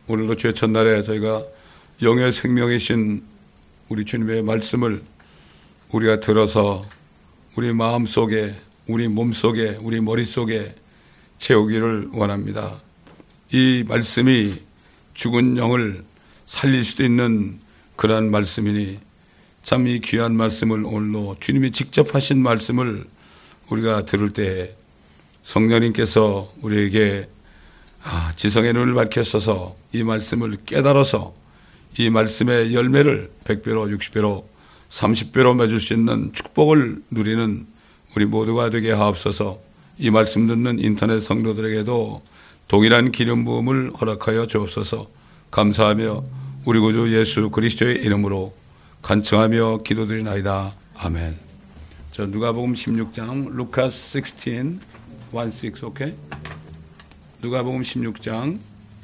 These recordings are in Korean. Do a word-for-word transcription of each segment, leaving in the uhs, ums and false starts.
오늘도 주의 첫날에 저희가 영의 생명이신 우리 주님의 말씀을 우리가 들어서 우리 마음속에, 우리 몸속에, 우리 머릿속에 채우기를 원합니다. 이 말씀이 죽은 영을 살릴 수도 있는 그러한 말씀이니 참 이 귀한 말씀을 오늘도 주님이 직접 하신 말씀을 우리가 들을 때 성령님께서 우리에게 아, 지성의 눈을 밝혀서서 이 말씀을 깨달아서 이 말씀의 열매를 백 배로, 육십 배로, 삼십 배로 맺을 수 있는 축복을 누리는 우리 모두가 되게 하옵소서. 이 말씀 듣는 인터넷 성도들에게도 동일한 기름 부음을 허락하여 주옵소서. 감사하며 우리 구주 예수 그리스도의 이름으로 간청하며 기도드리나이다. 아멘. 저 누가복음 십육 장 루카스 십육, 일, 육, 오케이? 누가복음 십육 장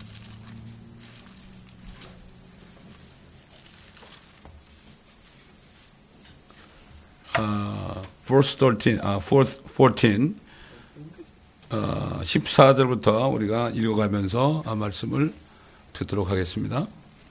아, verse 십삼, 아, 십사, 어, 십사 절부터 우리가 읽어가면서 말씀을 듣도록 하겠습니다.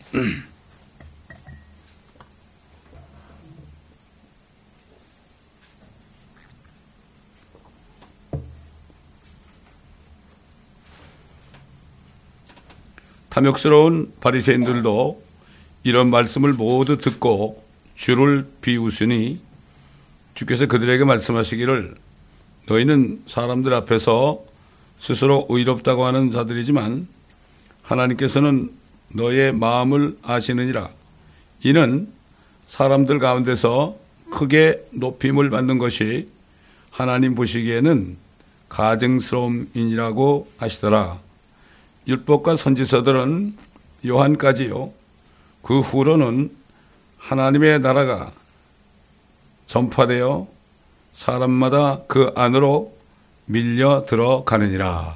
탐욕스러운 바리새인들도 이런 말씀을 모두 듣고 주를 비웃으니 주께서 그들에게 말씀하시기를 너희는 사람들 앞에서 스스로 의롭다고 하는 자들이지만 하나님께서는 너의 마음을 아시느니라. 이는 사람들 가운데서 크게 높임을 받는 것이 하나님 보시기에는 가증스러움이니라고 하시더라. 율법과 선지서들은 요한까지요. 그 후로는 하나님의 나라가 전파되어 사람마다 그 안으로 밀려 들어가느니라.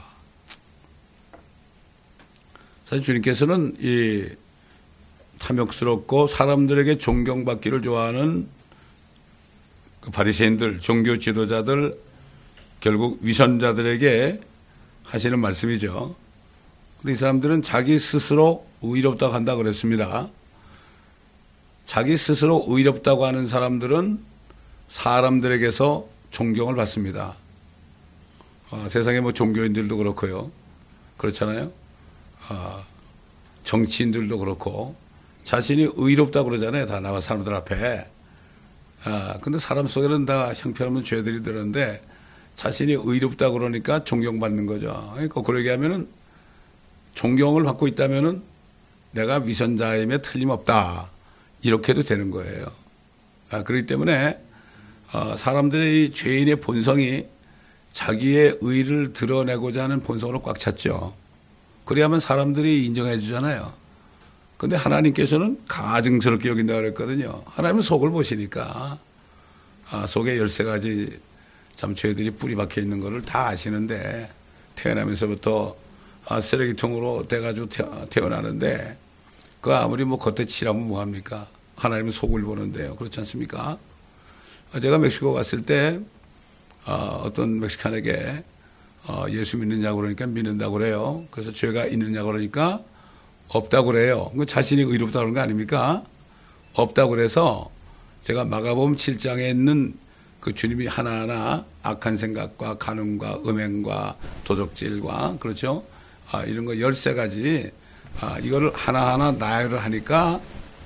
사실 주님께서는 이 탐욕스럽고 사람들에게 존경받기를 좋아하는 그 바리새인들, 종교 지도자들, 결국 위선자들에게 하시는 말씀이죠. 근데 이 사람들은 자기 스스로 의롭다고 한다고 그랬습니다. 자기 스스로 의롭다고 하는 사람들은 사람들에게서 존경을 받습니다. 어, 세상에 뭐 종교인들도 그렇고요. 그렇잖아요. 어, 정치인들도 그렇고 자신이 의롭다고 그러잖아요. 다 나와 사람들 앞에. 아, 근데 사람 속에는 다 형편없는 죄들이 들었는데 자신이 의롭다고 그러니까 존경받는 거죠. 그러니까 그러게 하면은 존경을 받고 있다면은 내가 위선자임에 틀림없다. 이렇게 해도 되는 거예요. 아, 그렇기 때문에 어, 사람들의 이 죄인의 본성이 자기의 의를 드러내고자 하는 본성으로 꽉 찼죠. 그래야만 사람들이 인정해 주잖아요. 근데 하나님께서는 가증스럽게 여긴다고 그랬거든요. 하나님은 속을 보시니까 아, 속에 열세 가지 참 죄들이 뿌리 박혀 있는 거를 다 아시는데 태어나면서부터 아, 쓰레기통으로 돼가지고 태어나는데 그 아무리 뭐 겉에 칠하면 뭐합니까? 하나님은 속을 보는데요. 그렇지 않습니까? 제가 멕시코 갔을 때 어, 어떤 멕시칸에게 어, 예수 믿느냐고 그러니까 믿는다고 그래요. 그래서 죄가 있느냐고 그러니까 없다고 그래요. 자신이 의롭다고 그런 거 아닙니까? 없다고 그래서 제가 마가복음 칠 장에 있는 그 주님이 하나하나 악한 생각과 간음과 음행과 도적질과 그렇죠? 아, 이런 거 열세 가지 아, 이거를 하나하나 나열을 하니까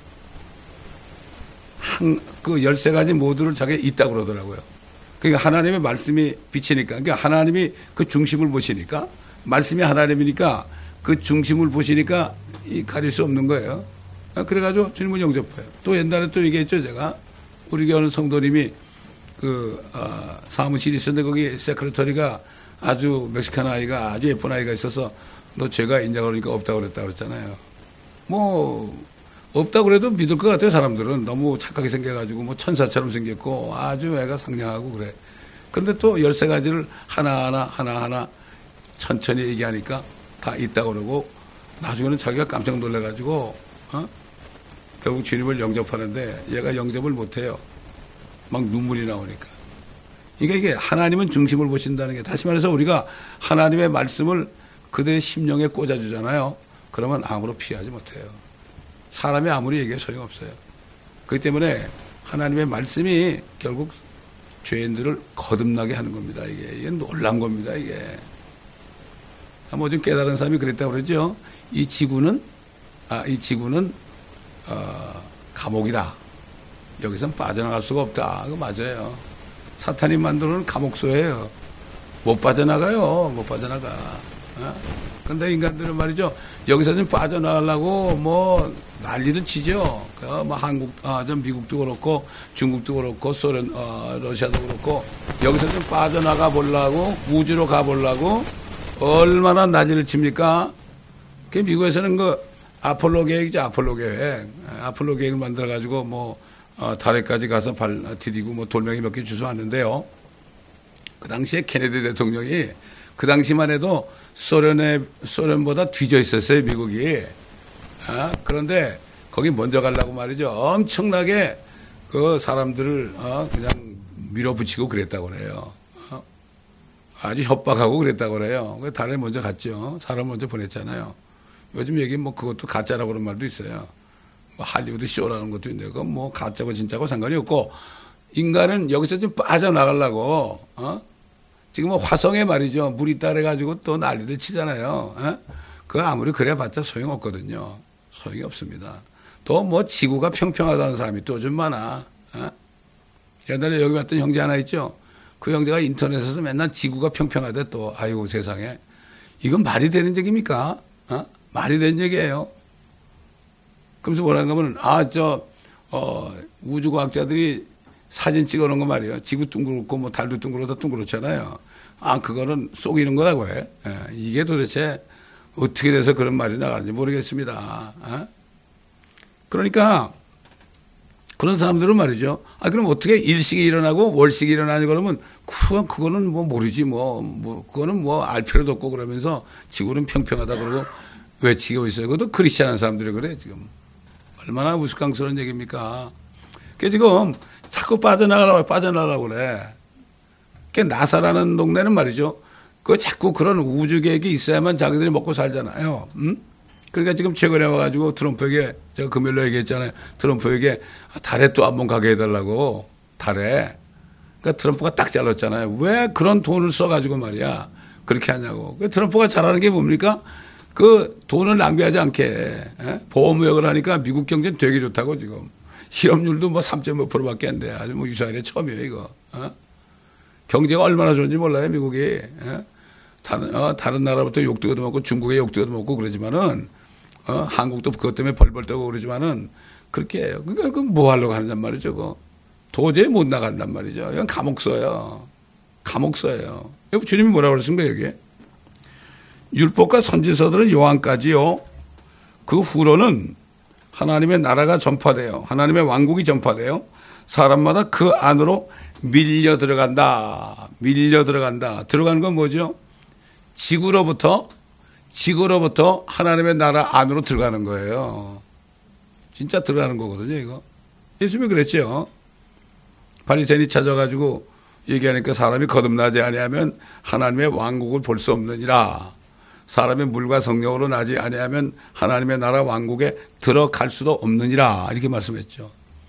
한, 그 열세 가지 모두를 자기가 있다고 그러더라고요. 그러니까 하나님의 말씀이 비치니까, 그러니까 하나님이 그 중심을 보시니까, 말씀이 하나님이니까 그 중심을 보시니까 이 가릴 수 없는 거예요. 그래가지고 주님은 영접해요. 또 옛날에 또 얘기했죠, 제가. 우리 교회 성도님이 그, 어, 사무실이 있었는데 거기 세크레터리가 아주 멕시칸 아이가 아주 예쁜 아이가 있어서 너 죄가 있냐고 그러니까 없다고 그랬다고 그랬잖아요. 뭐, 없다고 그래도 믿을 것 같아요, 사람들은. 너무 착하게 생겨가지고, 뭐, 천사처럼 생겼고, 아주 애가 상냥하고 그래. 그런데 또 열세 가지를 하나하나, 하나하나 천천히 얘기하니까 다 있다고 그러고, 나중에는 자기가 깜짝 놀래가지고, 어? 결국 주님을 영접하는데 얘가 영접을 못해요. 막 눈물이 나오니까. 그러니까 이게 하나님은 중심을 보신다는 게, 다시 말해서 우리가 하나님의 말씀을 그들의 심령에 꽂아주잖아요. 그러면 아무로 피하지 못해요. 사람이 아무리 얘기해 소용없어요. 그렇기 때문에 하나님의 말씀이 결국 죄인들을 거듭나게 하는 겁니다. 이게, 이게 놀란 겁니다. 이게. 뭐 좀 깨달은 사람이 그랬다고 그러죠. 이 지구는, 아, 이 지구는, 어, 감옥이다. 여기선 빠져나갈 수가 없다. 그거 맞아요. 사탄이 만들어놓은 감옥소예요. 못 빠져나가요. 못 빠져나가. 어? 근데 인간들은 말이죠. 여기서 좀 빠져나가려고 뭐 난리를 치죠. 그 뭐 한국, 아, 좀 미국도 그렇고 중국도 그렇고 소련, 어, 러시아도 그렇고 여기서 좀 빠져나가 보려고 우주로 가 보려고 얼마나 난리를 칩니까? 그 미국에서는 그 아폴로 계획이죠. 아폴로 계획. 아폴로 계획을 만들어가지고 뭐 어, 달에까지 가서 발 디디고 뭐 돌멩이 몇 개 주워왔는데요. 그 당시에 케네디 대통령이 그 당시만 해도 소련의, 소련보다 뒤져 있었어요, 미국이. 아, 그런데 거기 먼저 가려고 말이죠. 엄청나게 그 사람들을 어, 그냥 밀어붙이고 그랬다고 그래요. 어? 아주 협박하고 그랬다고 그래요. 그래서 달에 먼저 갔죠. 사람 먼저 보냈잖아요. 요즘 얘기 뭐 그것도 가짜라고 그런 말도 있어요. 뭐 할리우드 쇼라는 것도 있는데 그건 뭐 가짜고 진짜고 상관이 없고 인간은 여기서 좀 빠져나가려고 어? 지금 뭐 화성에 말이죠. 물이 따라가지고 또 난리를 치잖아요. 어? 그거 아무리 그래봤자 소용없거든요. 소용이 없습니다. 또 뭐 지구가 평평하다는 사람이 또 좀 많아. 어? 옛날에 여기 왔던 형제 하나 있죠. 그 형제가 인터넷에서 맨날 지구가 평평하대 또. 아이고 세상에. 이건 말이 되는 얘기입니까? 어? 말이 되는 얘기예요. 그러면서 뭐라는 거면 아, 저 어, 우주과학자들이 사진 찍어놓은 거 말이에요. 지구 둥그렇고 뭐 달도 둥그러다 둥그렇잖아요. 아, 그거는 속이는 거라고 해. 예, 이게 도대체 어떻게 돼서 그런 말이 나가는지 모르겠습니다. 어? 그러니까 그런 사람들은 말이죠. 아, 그럼 어떻게 일식이 일어나고 월식이 일어나냐 그러면 그건, 그거는 뭐 모르지 뭐, 뭐 그거는 뭐 알 필요도 없고 그러면서 지구는 평평하다 그러고 외치고 있어요. 그것도 크리스찬한 사람들이 그래 지금. 얼마나 우스꽝스러운 얘기입니까? 그 지금 자꾸 빠져나가라고 빠져나가라고 그래. 그 나사라는 동네는 말이죠. 그 자꾸 그런 우주 계획이 있어야만 자기들이 먹고 살잖아요. 음? 그러니까 지금 최근에 와가지고 트럼프에게 제가 금요일에 얘기했잖아요. 트럼프에게 달에 또 한번 가게 해달라고 달에. 그러니까 트럼프가 딱 잘랐잖아요. 왜 그런 돈을 써가지고 말이야 그렇게 하냐고. 그 트럼프가 잘하는 게 뭡니까? 그 돈을 낭비하지 않게 에? 보호무역을 하니까 미국 경제는 되게 좋다고 지금. 실업률도 뭐 삼 점 오 퍼센트밖에 안 돼. 아주 뭐 유사일에 처음이에요 이거. 어? 경제가 얼마나 좋은지 몰라요 미국이. 에? 다른, 어, 다른 나라부터 욕도 얻어먹고 중국의 욕도 얻어먹고 그러지만은 어, 한국도 그것 때문에 벌벌 떠고 그러지만은 그렇게 해요. 그러니까 그 뭐 하려고 하는단 말이죠. 그거. 도저히 못 나간단 말이죠. 이건 감옥서예요. 감옥서예요. 주님이 뭐라고 그랬습니까 여기에? 율법과 선지서들은 요한까지요. 그 후로는 하나님의 나라가 전파돼요. 하나님의 왕국이 전파돼요. 사람마다 그 안으로 밀려 들어간다. 밀려 들어간다. 들어가는 건 뭐죠? 지구로부터 지구로부터 하나님의 나라 안으로 들어가는 거예요. 진짜 들어가는 거거든요, 이거. 예수님이 그랬죠. 바리새인이 찾아가지고 얘기하니까 사람이 거듭나지 아니하면 하나님의 왕국을 볼 수 없느니라. 사람이 물과 성령으로 나지 아니하면 하나님의 나라 왕국에 들어갈 수도 없느니라. 이렇게 말씀했죠.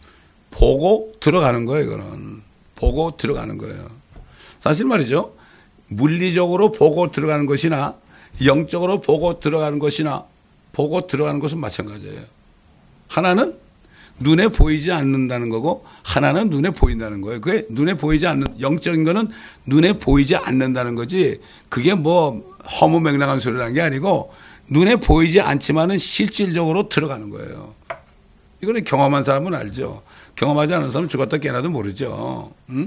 보고 들어가는 거예요, 이거는. 보고 들어가는 거예요. 사실 말이죠. 물리적으로 보고 들어가는 것이나 영적으로 보고 들어가는 것이나 보고 들어가는 것은 마찬가지예요. 하나는 눈에 보이지 않는다는 거고 하나는 눈에 보인다는 거예요. 그게 눈에 보이지 않는 영적인 거는 눈에 보이지 않는다는 거지 그게 뭐 허무맹랑한 소리라는 게 아니고 눈에 보이지 않지만은 실질적으로 들어가는 거예요. 이거는 경험한 사람은 알죠. 경험하지 않은 사람은 죽었다 깨어나도 모르죠. 응?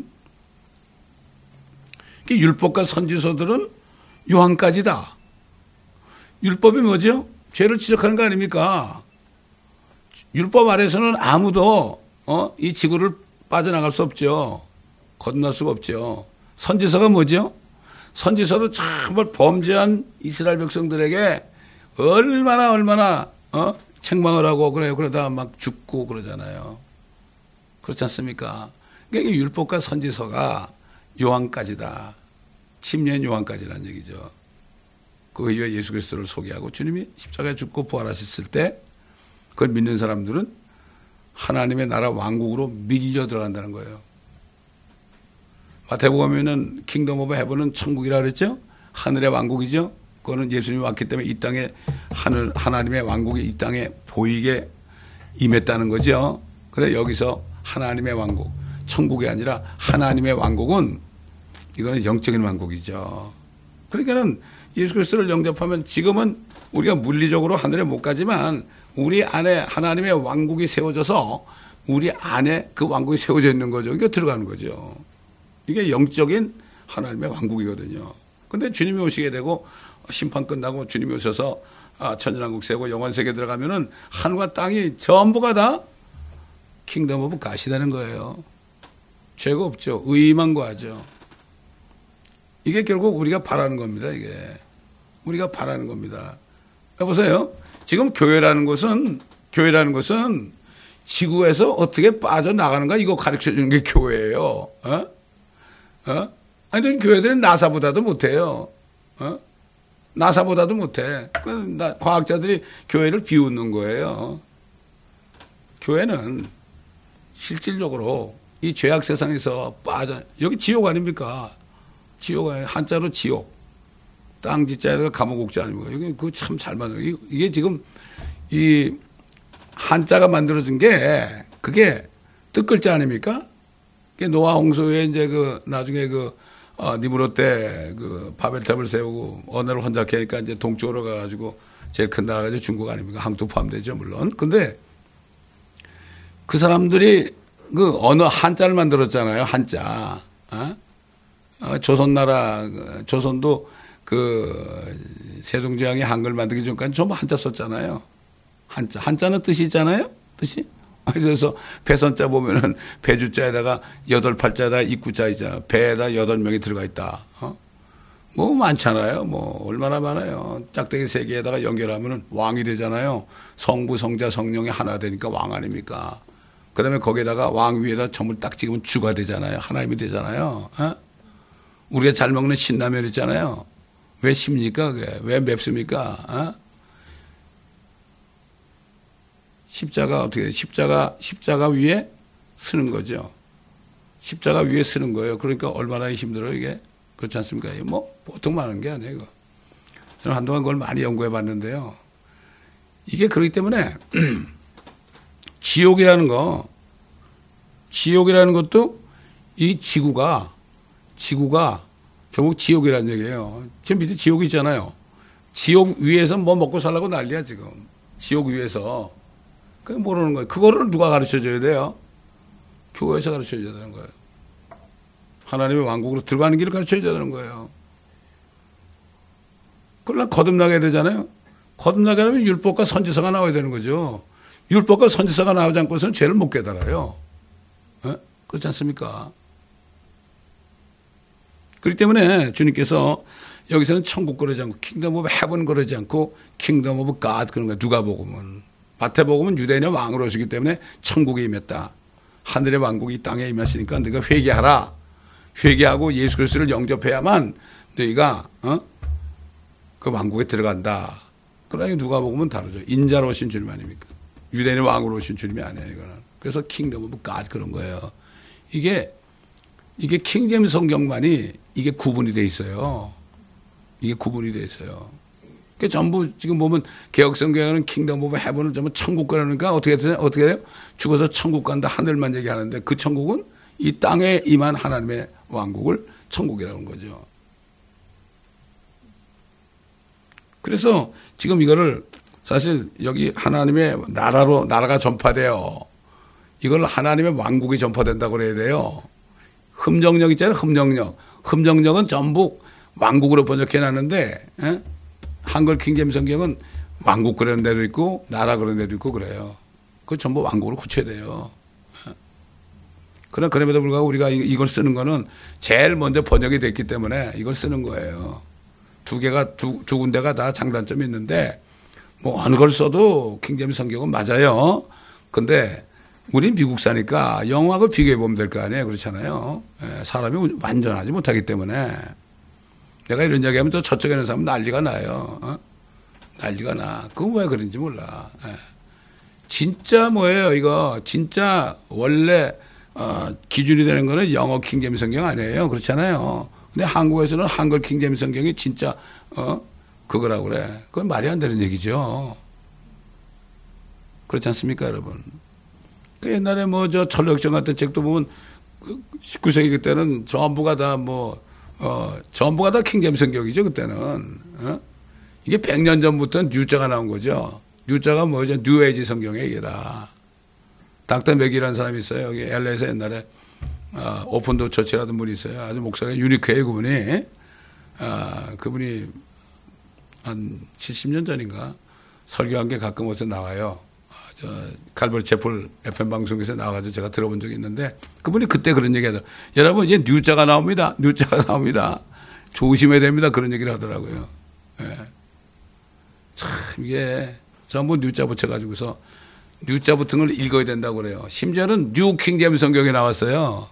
율법과 선지서들은 요한까지다. 율법이 뭐죠? 죄를 지적하는 거 아닙니까? 율법 아래서는 아무도 어? 이 지구를 빠져나갈 수 없죠. 건널 수가 없죠. 선지서가 뭐죠? 선지서도 정말 범죄한 이스라엘 백성들에게 얼마나 얼마나 어? 책망을 하고 그래요. 그러다 막 죽고 그러잖아요. 그렇지 않습니까? 그러니까 율법과 선지서가 요한까지다. 십 년 요한까지라는 얘기죠. 그 이후에 예수 그리스도를 소개하고 주님이 십자가에 죽고 부활하셨을 때 그걸 믿는 사람들은 하나님의 나라 왕국으로 밀려 들어간다는 거예요. 마태복음에는 킹덤 오브 헤븐은 천국이라 그랬죠. 하늘의 왕국이죠. 그거는 예수님이 왔기 때문에 이 땅에 하늘 하나님의 왕국이 이 땅에 보이게 임했다는 거죠. 그래 여기서 하나님의 왕국, 천국이 아니라 하나님의 왕국은 이거는 영적인 왕국이죠. 그러니까는 예수 그리스도를 영접하면 지금은 우리가 물리적으로 하늘에 못 가지만 우리 안에 하나님의 왕국이 세워져서 우리 안에 그 왕국이 세워져 있는 거죠. 이게 들어가는 거죠. 이게 영적인 하나님의 왕국이거든요. 근데 주님이 오시게 되고 심판 끝나고 주님이 오셔서 천연왕국 세우고 영원세계 들어가면은 하늘과 땅이 전부가 다 킹덤 오브 갓이라는 거예요. 죄가 없죠. 의만 구하죠. 이게 결국 우리가 바라는 겁니다. 이게 우리가 바라는 겁니다. 여보세요. 지금 교회라는 것은 교회라는 것은 지구에서 어떻게 빠져나가는가 이거 가르쳐 주는 게 교회예요. 어? 어? 아니 교회들은 나사보다도 못해요. 어? 나사보다도 못해. 과학자들이 교회를 비웃는 거예요. 교회는 실질적으로 이 죄악 세상에서 빠져 여기 지옥 아닙니까? 지옥 아니에요. 한자로 지옥. 땅 지자에다가 감옥 옥자 아닙니까? 여기 그거 참 잘 만들어. 이게 지금 이 한자가 만들어진 게 그게 뜻글자 아닙니까? 그게 노아 홍수에 이제 그 나중에 그 어, 니무롯 때 그 바벨탑을 세우고 언어를 혼잡케 하니까 이제 동쪽으로 가가지고 제일 큰 나라가 이제 중국 아닙니까? 항토 포함되죠 물론. 근데 그 사람들이 그 언어 한자를 만들었잖아요. 한자. 어? 어, 조선나라 조선도 그 세종대왕이 한글 만들기 전까지 전부 한자 썼잖아요. 한자. 한자는 뜻이 있잖아요. 뜻이. 그래서 배선자 보면은 배주자에다가 여덟 팔자에다가 입구자 있잖아. 배에다 여덟 명이 들어가 있다. 어? 뭐 많잖아요. 뭐 얼마나 많아요. 짝대기 세 개에다가 연결하면은 왕이 되잖아요. 성부, 성자, 성령이 하나 되니까 왕 아닙니까? 그 다음에 거기에다가 왕 위에다 점을 딱 찍으면 주가 되잖아요. 하나님이 되잖아요. 어? 우리가 잘 먹는 신라면 있잖아요. 왜 씁니까? 그게? 왜 맵습니까? 어? 십자가 어떻게, 십자가, 십자가 위에 쓰는 거죠. 십자가 위에 쓰는 거예요. 그러니까 얼마나 힘들어요, 이게. 그렇지 않습니까? 뭐, 보통 많은 게 아니에요, 이거. 저는 한동안 그걸 많이 연구해 봤는데요. 이게 그렇기 때문에, 지옥이라는 거, 지옥이라는 것도 이 지구가, 지구가 결국 지옥이라는 얘기예요. 지금 밑에 지옥이 있잖아요. 지옥 위에서 뭐 먹고 살라고 난리야, 지금. 지옥 위에서. 그게 모르는 거예요. 그거를 누가 가르쳐 줘야 돼요? 교회에서 가르쳐 줘야 되는 거예요. 하나님의 왕국으로 들어가는 길을 가르쳐 줘야 되는 거예요. 그러나 거듭나게 되잖아요. 거듭나게 하면 율법과 선지서가 나와야 되는 거죠. 율법과 선지서가 나오지 않고서는 죄를 못 깨달아요. 네? 그렇지 않습니까? 그렇기 때문에 주님께서 여기서는 천국 그러지 않고 킹덤 오브 헤븐 그러지 않고 킹덤 오브 갓 그런 거예요. 누가복음은. 마태복음은 유대인의 왕으로 오시기 때문에 천국에 임했다. 하늘의 왕국이 땅에 임했으니까 너희가 회개하라. 회개하고 예수 그리스도를 영접해야만 너희가 어? 그 왕국에 들어간다. 그러나 누가복음은 다르죠. 인자로 오신 주님 아닙니까? 유대인의 왕으로 오신 주님이 아니에요. 이거는. 그래서 킹덤 오브 갓 그런 거예요. 이게 이게 킹제임스 성경만이 이게 구분이 돼 있어요. 이게 구분이 돼 있어요. 그 전부 지금 보면 개혁성경에는 킹덤 오브 헤븐을 전부 천국 가라니까 어떻게 돼요? 어떻게 돼요? 죽어서 천국 간다 하늘만 얘기하는데 그 천국은 이 땅에 임한 하나님의 왕국을 천국이라는 거죠. 그래서 지금 이거를 사실 여기 하나님의 나라로 나라가 전파돼요. 이걸 하나님의 왕국이 전파된다고 그래야 돼요. 흠정력 있잖아요. 흠정력. 흠정력은 전부 왕국으로 번역해 놨는데 에? 한글 킹제임스 성경은 왕국 그런 데도 있고 나라 그런 데도 있고 그래요. 그 전부 왕국으로 고쳐야 돼요. 그러나 그럼에도 불구하고 우리가 이걸 쓰는 거는 제일 먼저 번역이 됐기 때문에 이걸 쓰는 거예요. 두 개가 두, 두 군데가 다 장단점이 있는데 뭐 어느 걸 써도 킹제임스 성경은 맞아요. 근데 우린 미국 사니까 영어하고 비교해 보면 될 거 아니에요. 그렇잖아요. 사람이 완전하지 못하기 때문에 내가 이런 이야기 하면 또 저쪽에 있는 사람은 난리가 나요. 어? 난리가 나. 그건 왜 그런지 몰라. 예. 진짜 뭐예요, 이거. 진짜 원래, 어, 기준이 되는 거는 영어 킹제임스 성경 아니에요. 그렇잖아요. 근데 한국에서는 한글 킹제임스 성경이 진짜, 어, 그거라고 그래. 그건 말이 안 되는 얘기죠. 그렇지 않습니까, 여러분? 그 옛날에 뭐 저 철력정 같은 책도 보면 십구 세기 그때는 전부가 다 뭐, 어, 전부가 다 킹제임스 성경이죠, 그때는. 어? 이게 백 년 전부터는 뉴자가 나온 거죠. 뉴자가 뭐죠? 뉴에이지 성경의 얘기다. 닥터 맥이라는 사람이 있어요. 여기 엘에이에서 옛날에 어, 오픈도 처치라던 분이 있어요. 아주 목소리가 유니크해요, 그분이. 아, 그분이 한 칠십 년 전인가 설교한 게 가끔 어디서 나와요. 아, 저 칼버리 채플 에프엠 방송에서 나와가지고 제가 들어본 적이 있는데 그분이 그때 그런 얘기 하더라고요. 여러분 이제 뉴자가 나옵니다. 뉴자가 나옵니다. 조심해야 됩니다. 그런 얘기를 하더라고요. 예. 참 이게 전부 뉴자 붙여가지고서 뉴자 붙은 걸 읽어야 된다고 그래요. 심지어는 뉴 킹제임스 성경에 나왔어요.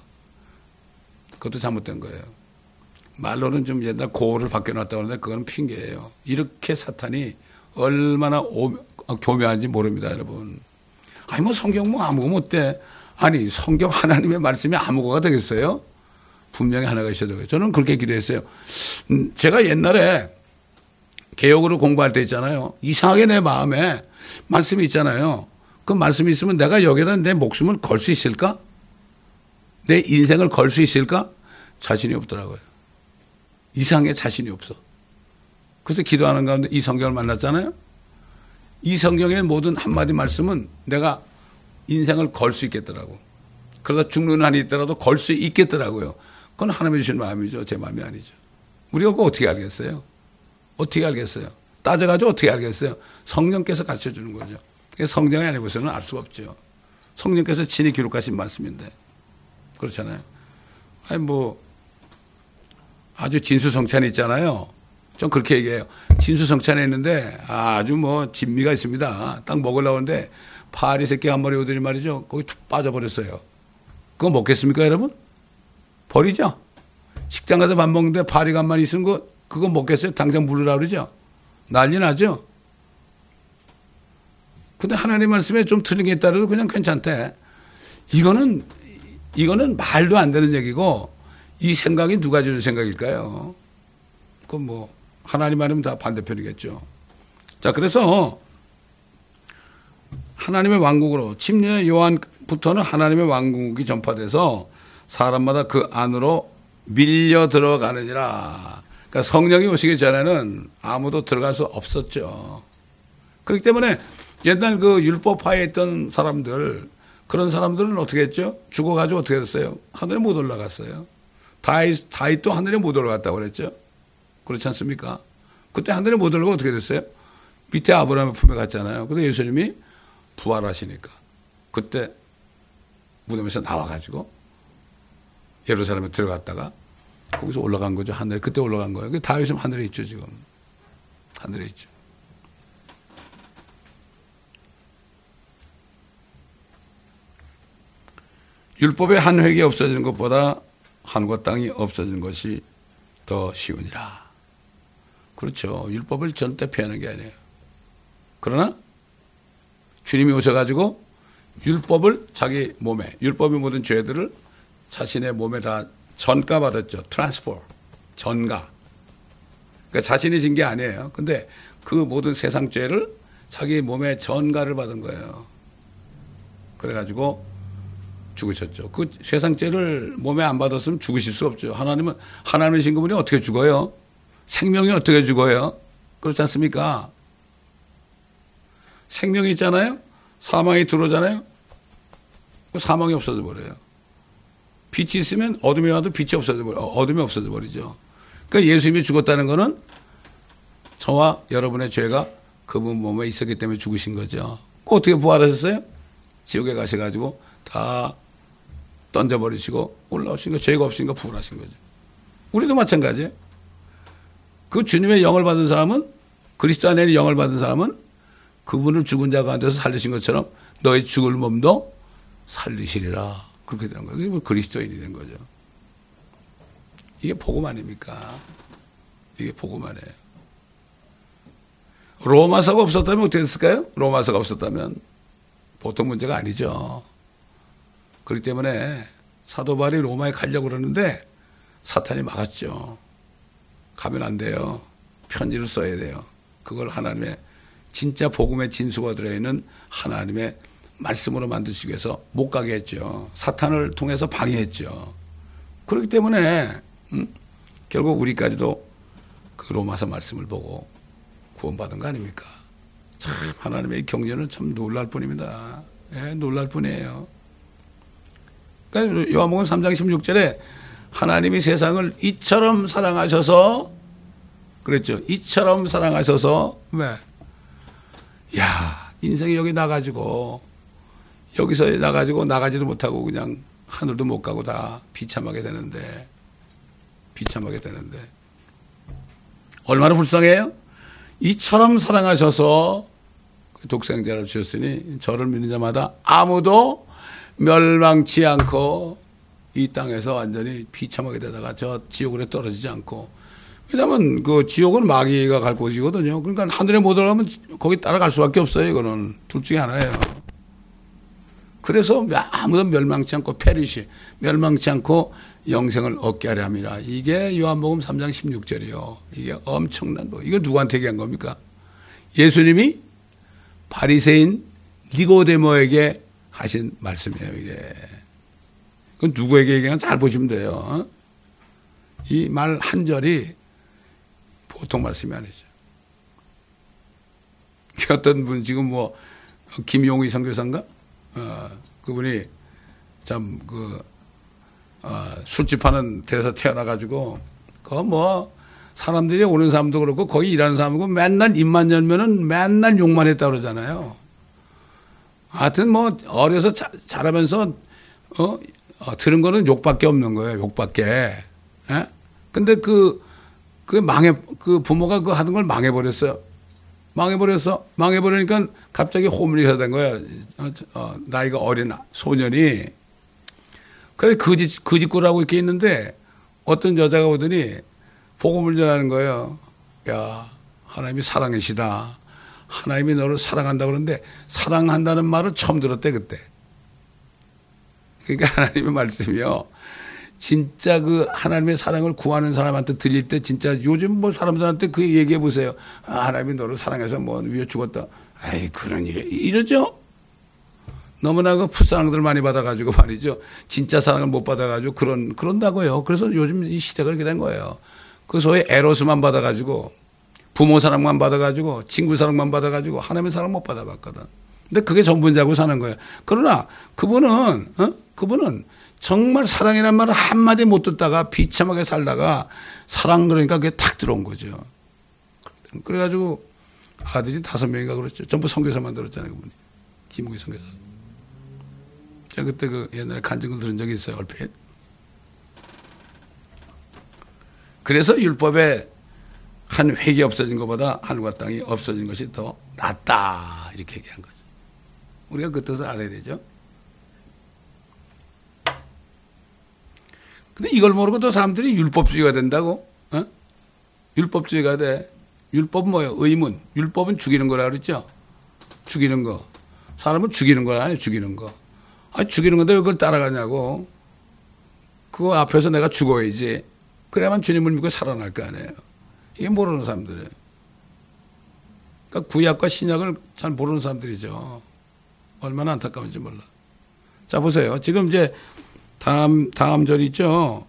그것도 잘못된 거예요. 말로는 좀 옛날 고어를 바뀌어놨다고 하는데 그건 핑계예요. 이렇게 사탄이 얼마나 오, 교묘한지 모릅니다, 여러분. 아니 뭐 성경 뭐 아무거 못돼. 아니 성경 하나님의 말씀이 아무거가 되겠어요? 분명히 하나가 있어야 되고요. 저는 그렇게 기도했어요. 음, 제가 옛날에 개혁으로 공부할 때 있잖아요. 이상하게 내 마음에 말씀이 있잖아요. 그 말씀이 있으면 내가 여기다 내 목숨을 걸 수 있을까? 내 인생을 걸 수 있을까? 자신이 없더라고요. 이상하게 자신이 없어. 그래서 기도하는 가운데 이 성경을 만났잖아요. 이 성경의 모든 한마디 말씀은 내가 인생을 걸 수 있겠더라고. 그러다 죽는 한이 있더라도 걸 수 있겠더라고요. 그건 하나님이 주신 마음이죠. 제 마음이 아니죠. 우리가 그거 어떻게 알겠어요? 어떻게 알겠어요? 따져가지고 어떻게 알겠어요? 성령께서 가르쳐 주는 거죠. 성경이 아니고서는 알 수가 없죠. 성령께서 친히 기록하신 말씀인데. 그렇잖아요. 아니, 뭐, 아주 진수성찬이 있잖아요. 좀 그렇게 얘기해요. 진수성찬에 있는데 아주 뭐 진미가 있습니다. 딱 먹으려고 하는데 파리 새끼 한 마리 오더니 말이죠. 거기 툭 빠져버렸어요. 그거 먹겠습니까, 여러분? 버리죠? 식당 가서 밥 먹는데 파리가 한 마리 있으면 거 그거 먹겠어요? 당장 물으라 그러죠? 난리 나죠? 근데 하나님 말씀에 좀 틀린 게 있다라도 그냥 괜찮대. 이거는, 이거는 말도 안 되는 얘기고 이 생각이 누가 주는 생각일까요? 그건 뭐, 하나님 말이면 다 반대편이겠죠. 자, 그래서 하나님의 왕국으로, 침례 요한부터는 하나님의 왕국이 전파돼서 사람마다 그 안으로 밀려 들어가느니라. 그러니까 성령이 오시기 전에는 아무도 들어갈 수 없었죠. 그렇기 때문에 옛날 그 율법하에 있던 사람들, 그런 사람들은 어떻게 했죠? 죽어가지고 어떻게 됐어요? 하늘에 못 올라갔어요. 다윗, 다윗도 하늘에 못 올라갔다고 그랬죠? 그렇지 않습니까? 그때 하늘에 못 올라가고 어떻게 됐어요? 밑에 아브라함의 품에 갔잖아요. 근데 예수님이 부활하시니까 그때 무덤에서 나와가지고 예루살렘에 들어갔다가 거기서 올라간 거죠. 하늘에. 그때 올라간 거예요. 다윗은 하늘에 있죠, 지금. 하늘에 있죠. 율법의 한 획이 없어지는 것보다 하늘과 땅이 없어지는 것이 더 쉬우니라. 그렇죠. 율법을 절대 피하는 게 아니에요. 그러나 주님이 오셔가지고 율법을 자기 몸에, 율법의 모든 죄들을 자신의 몸에 다 전가받았죠. 트랜스포, 전가. 그러니까 자신이 진 게 아니에요. 근데 그 모든 세상 죄를 자기 몸에 전가를 받은 거예요. 그래가지고 죽으셨죠. 그 세상 죄를 몸에 안 받았으면 죽으실 수 없죠. 하나님은, 하나님이신 그분이 어떻게 죽어요? 생명이 어떻게 죽어요? 그렇지 않습니까? 생명이 있잖아요? 사망이 들어오잖아요? 사망이 없어져 버려요. 빛이 있으면 어둠이 와도 빛이 없어져 버려, 어둠이 없어져 버리죠. 그러니까 예수님이 죽었다는 거는 저와 여러분의 죄가 그분 몸에 있었기 때문에 죽으신 거죠. 그 어떻게 부활하셨어요? 지옥에 가셔가지고 다 던져버리시고 올라오신 거, 죄가 없으니까 부활하신 거죠. 우리도 마찬가지예요. 그 주님의 영을 받은 사람은, 그리스도 안에 있는 영을 받은 사람은 그분을 죽은 자 가운데서 살리신 것처럼 너의 죽을 몸도 살리시리라. 그렇게 되는 거예요. 그게 그리스도인이 된 거죠. 이게 복음 아닙니까? 이게 복음 안에요. 로마서가 없었다면 어떻게 됐을까요? 로마서가 없었다면 보통 문제가 아니죠. 그렇기 때문에 사도 바울이 로마에 가려고 그러는데 사탄이 막았죠. 가면 안 돼요. 편지를 써야 돼요. 그걸 하나님의 진짜 복음의 진수가 들어있는 하나님의 말씀으로 만드시기 위해서 못 가게 했죠. 사탄을 통해서 방해했죠. 그렇기 때문에 음, 결국 우리까지도 그 로마서 말씀을 보고 구원받은 거 아닙니까? 참 하나님의 경륜은 참 놀랄 뿐입니다. 예, 놀랄 뿐이에요. 그러니까 요한복음 삼 장 십육 절에 하나님이 세상을 이처럼 사랑하셔서 그랬죠. 이처럼 사랑하셔서 왜? 야, 인생이 여기 나가지고 여기서 나가지고 나가지도 못하고 그냥 하늘도 못 가고 다 비참하게 되는데 비참하게 되는데 얼마나 불쌍해요? 이처럼 사랑하셔서 독생자를 주셨으니 저를 믿는 자마다 아무도 멸망치 않고 이 땅에서 완전히 비참하게 되다가 저 지옥으로 떨어지지 않고 왜냐하면 그 지옥은 마귀가 갈 곳이거든요. 그러니까 하늘에 못 올라가면 거기 따라갈 수밖에 없어요. 이거는 둘 중에 하나예요. 그래서 아무도 멸망치 않고 페리시 멸망치 않고 영생을 얻게 하려 함이라. 이게 요한복음 삼 장 십육 절이요. 이게 엄청난 거. 이거 누구한테 얘기한 겁니까? 예수님이 바리새인 니고데모에게 하신 말씀이에요. 이게. 그건 누구에게 얘기한 잘 보시면 돼요. 이 말 한 절이 보통 말씀이 아니죠. 어떤 분 지금 뭐 김용희 선교사인가? 어, 그분이 참 그 어, 술집하는 데서 태어나가지고 그 뭐 사람들이 오는 사람도 그렇고 거기 일하는 사람이고 맨날 입만 열면은 맨날 욕만 했다 그러잖아요. 하여튼 뭐 어려서 자, 자라면서 어, 어 들은 거는 욕밖에 없는 거예요. 욕밖에. 예? 근데 그, 그 망해, 그 부모가 그 하던 걸 망해버렸어요. 망해버렸어. 망해버리니까 갑자기 호밀리가 된 거야. 어, 어, 나이가 어린 소년이. 그래, 거짓, 거짓구라고 이렇게 있는데 어떤 여자가 오더니 복음을 전하는 거예요. 야, 하나님이 사랑이시다. 하나님이 너를 사랑한다 그러는데 사랑한다는 말을 처음 들었대, 그때. 그러니까 하나님의 말씀이요. 진짜 그 하나님의 사랑을 구하는 사람한테 들릴 때 진짜 요즘 뭐 사람들한테 그 얘기해 보세요. 아, 하나님이 너를 사랑해서 뭐 위에 죽었다. 아이, 그런 일, 이러죠? 너무나 그 풋사랑들 많이 받아가지고 말이죠. 진짜 사랑을 못 받아가지고 그런, 그런다고요. 그래서 요즘 이 시대가 그렇게 된 거예요. 그 소위 에로스만 받아가지고 부모 사랑만 받아가지고 친구 사랑만 받아가지고 하나님의 사랑 못 받아봤거든. 근데 그게 전부인자고 사는 거예요. 그러나 그분은, 어? 그분은 정말 사랑이란 말을 한마디 못 듣다가 비참하게 살다가 사랑 그러니까 그게 탁 들어온 거죠. 그래가지고 아들이 다섯 명인가 그렇죠. 전부 선교사만 들었잖아요. 그분이. 김우기 선교사. 제가 그때 그 옛날에 간증을 들은 적이 있어요. 얼핏. 그래서 율법에 한 획이 없어진 것보다 하늘과 땅이 없어진 것이 더 낫다. 이렇게 얘기한 거죠. 우리가 그 뜻을 알아야 되죠. 근데 이걸 모르고 또 사람들이 율법주의가 된다고? 어? 율법주의가 돼. 율법은 뭐예요? 의문. 율법은 죽이는 거라 그랬죠? 죽이는 거. 사람은 죽이는 거라 아니에요? 죽이는 거. 아니, 죽이는 건데 왜 그걸 따라가냐고. 그거 앞에서 내가 죽어야지. 그래야만 주님을 믿고 살아날 거 아니에요. 이게 모르는 사람들이에요. 그러니까 구약과 신약을 잘 모르는 사람들이죠. 얼마나 안타까운지 몰라. 자, 보세요. 지금 이제 다음, 다음 절 있죠?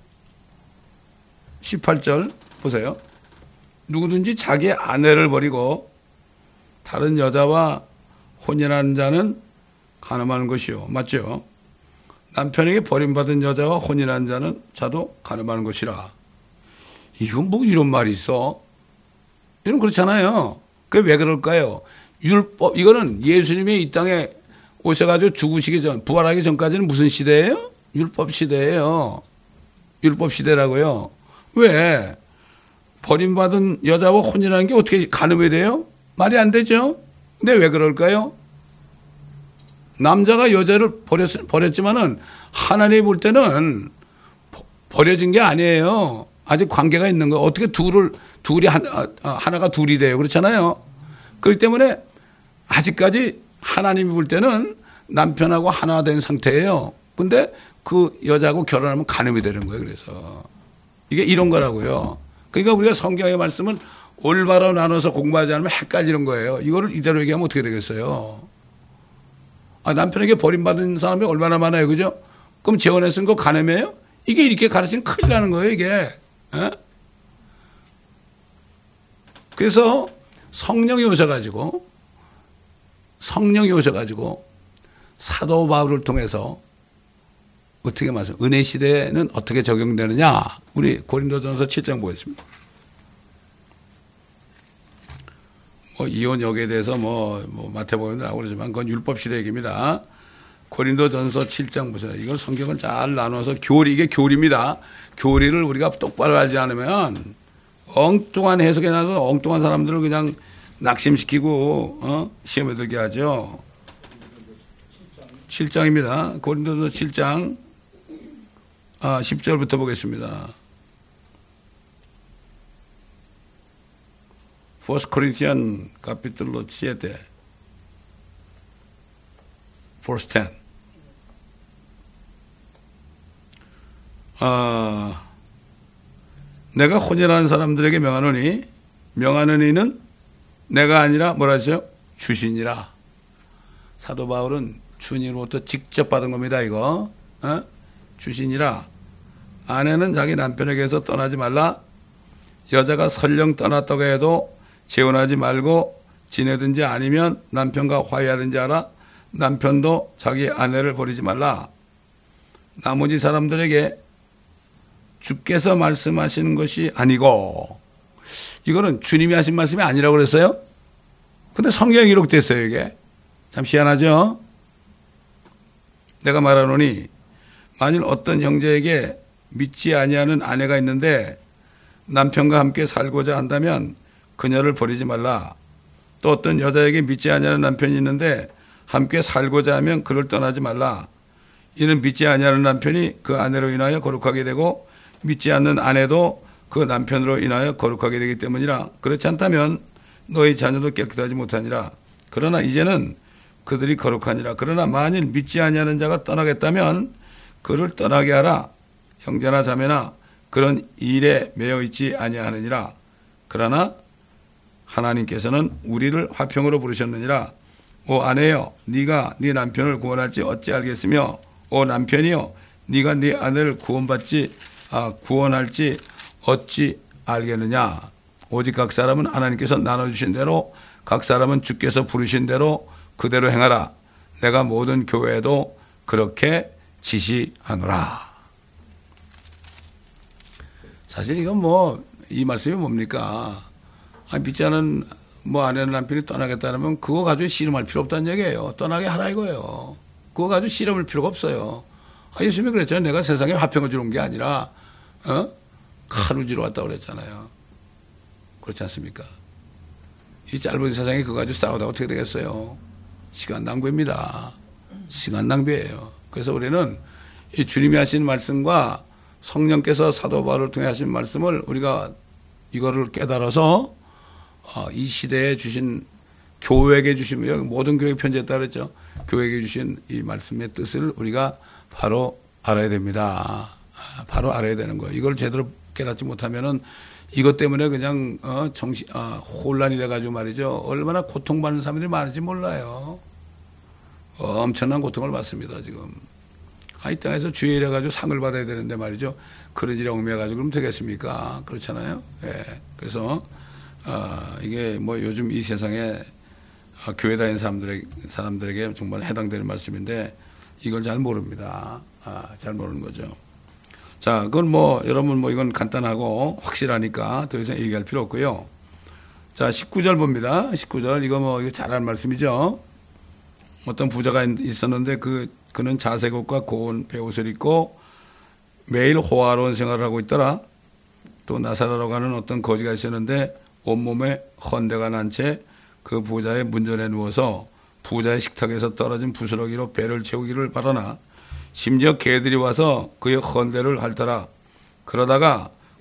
십팔 절 보세요. 누구든지 자기 아내를 버리고 다른 여자와 혼인하는 자는 간음하는 것이요. 맞죠? 남편에게 버림받은 여자와 혼인한 자는 자도 간음하는 것이라. 이건 뭐 이런 말이 있어? 이건 그렇잖아요. 그게 왜 그럴까요? 율법, 이거는 예수님이 이 땅에 오셔가지고 죽으시기 전, 부활하기 전까지는 무슨 시대예요? 율법 시대예요. 율법 시대라고요. 왜? 버림받은 여자와 혼인하는 게 어떻게 간음이 돼요? 말이 안 되죠. 근데 왜 그럴까요? 남자가 여자를 버렸, 버렸지만은 하나님이 볼 때는 버려진 게 아니에요. 아직 관계가 있는 거. 어떻게 둘을, 둘이 한, 하나가 둘이 돼요. 그렇잖아요. 그렇기 때문에 아직까지 하나님이 볼 때는 남편하고 하나 된 상태예요. 근데 그 여자하고 결혼하면 간음이 되는 거예요. 그래서 이게 이런 거라고요. 그러니까 우리가 성경의 말씀은 올바로 나눠서 공부하지 않으면 헷갈리는 거예요. 이거를 이대로 얘기하면 어떻게 되겠어요? 아, 남편에게 버림받은 사람이 얼마나 많아요. 그죠? 그럼 재혼에 쓴 거 간음이에요? 이게 이렇게 가르치면 큰일 나는 거예요. 이게. 에? 그래서 성령이 오셔가지고 성령이 오셔가지고 사도 바울을 통해서 어떻게 말씀, 은혜 시대는 어떻게 적용되느냐? 우리 고린도전서 칠 장 보겠습니다. 뭐 이혼 여기에 대해서 뭐, 뭐 마태복음에 나오고 그러지만 그건 율법 시대 얘기입니다. 고린도전서 칠 장 보세요. 이건 성경을 잘 나눠서 교리, 이게 교리입니다. 교리를 우리가 똑바로 알지 않으면 엉뚱한 해석에 나서 엉뚱한 사람들을 그냥 낙심시키고 어? 시험에 들게 하죠. 칠 장입니다. 고린도전서 칠 장 아, 십 절부터 보겠습니다. First Corinthians capítulo siete, verse ten. 아, 내가 혼인하는 사람들에게 명하노니 명하는 이는 내가 아니라 뭐라 하죠? 주신이라. 사도 바울은 주님으로부터 직접 받은 겁니다. 이거 어? 주신이라. 아내는 자기 남편에게서 떠나지 말라. 여자가 설령 떠났다고 해도 재혼하지 말고 지내든지 아니면 남편과 화해하든지 하라. 남편도 자기 아내를 버리지 말라. 나머지 사람들에게 주께서 말씀하시는 것이 아니고, 이거는 주님이 하신 말씀이 아니라고 그랬어요. 근데 성경에 기록됐어요. 이게 참 희한하죠. 내가 말하노니 만일 어떤 형제에게 믿지 아니하는 아내가 있는데 남편과 함께 살고자 한다면 그녀를 버리지 말라. 또 어떤 여자에게 믿지 아니하는 남편이 있는데 함께 살고자 하면 그를 떠나지 말라. 이는 믿지 아니하는 남편이 그 아내로 인하여 거룩하게 되고 믿지 않는 아내도 그 남편으로 인하여 거룩하게 되기 때문이라. 그렇지 않다면 너희 자녀도 깨끗하지 못하니라. 그러나 이제는 그들이 거룩하니라. 그러나 만일 믿지 아니하는 자가 떠나겠다면 그를 떠나게 하라. 형제나 자매나 그런 일에 매여 있지 아니하느니라. 그러나 하나님께서는 우리를 화평으로 부르셨느니라. 오 아내여, 네가 네 남편을 구원할지 어찌 알겠으며, 오 남편이여, 네가 네 아내를 구원받지 아, 구원할지 어찌 알겠느냐. 오직 각 사람은 하나님께서 나눠주신 대로, 각 사람은 주께서 부르신 대로 그대로 행하라. 내가 모든 교회에도 그렇게 지시하노라. 사실 이건 뭐 이 말씀이 뭡니까? 아, 믿지 않은 뭐 아내는 남편이 떠나겠다면 그거 가지고 씨름할 필요 없다는 얘기예요. 떠나게 하라 이거예요. 그거 가지고 씨름할 필요가 없어요. 아, 예수님이 그랬잖아요. 내가 세상에 화평을 주는 게 아니라 어? 칼을 주러 왔다고 그랬잖아요. 그렇지 않습니까? 이 짧은 세상에 그거 가지고 싸우다 어떻게 되겠어요? 시간 낭비입니다. 시간 낭비예요. 그래서 우리는 이 주님이 하신 말씀과 성령께서 사도 바울을 통해 하신 말씀을 우리가 이거를 깨달아서 이 시대에 주신, 교회에게 주신, 모든 교회 편지에 따르죠. 교회에게 주신 이 말씀의 뜻을 우리가 바로 알아야 됩니다. 바로 알아야 되는 거예요. 이걸 제대로 깨닫지 못하면은 이것 때문에 그냥 어, 정신, 어, 혼란이 돼가지고 말이죠. 얼마나 고통받는 사람들이 많은지 몰라요. 어, 엄청난 고통을 받습니다, 지금. 아, 이 땅에서 주의 일해 가지고 상을 받아야 되는데 말이죠. 그런 일에 얽매가지고 그러면 되겠습니까? 그렇잖아요. 예. 그래서, 어, 이게 뭐 요즘 이 세상에 어, 교회 다니는 사람들에게, 사람들에게 정말 해당되는 말씀인데 이걸 잘 모릅니다. 아, 잘 모르는 거죠. 자, 그건 뭐, 여러분 뭐 이건 간단하고 확실하니까 더 이상 얘기할 필요 없고요. 자, 십구 절 봅니다. 십구 절. 이거 뭐, 이거 잘하는 말씀이죠. 어떤 부자가 있었는데 그, 그는 자색 옷과 고운 베옷을 입고 매일 호화로운 생활을 하고 있더라. 또 나사라로 가는 어떤 거지가 있었는데 온몸에 헌대가 난 채 그 부자의 문전에 누워서 부자의 식탁에서 떨어진 부스러기로 배를 채우기를 바라나 심지어 개들이 와서 그의 헌대를 핥더라. 그러다가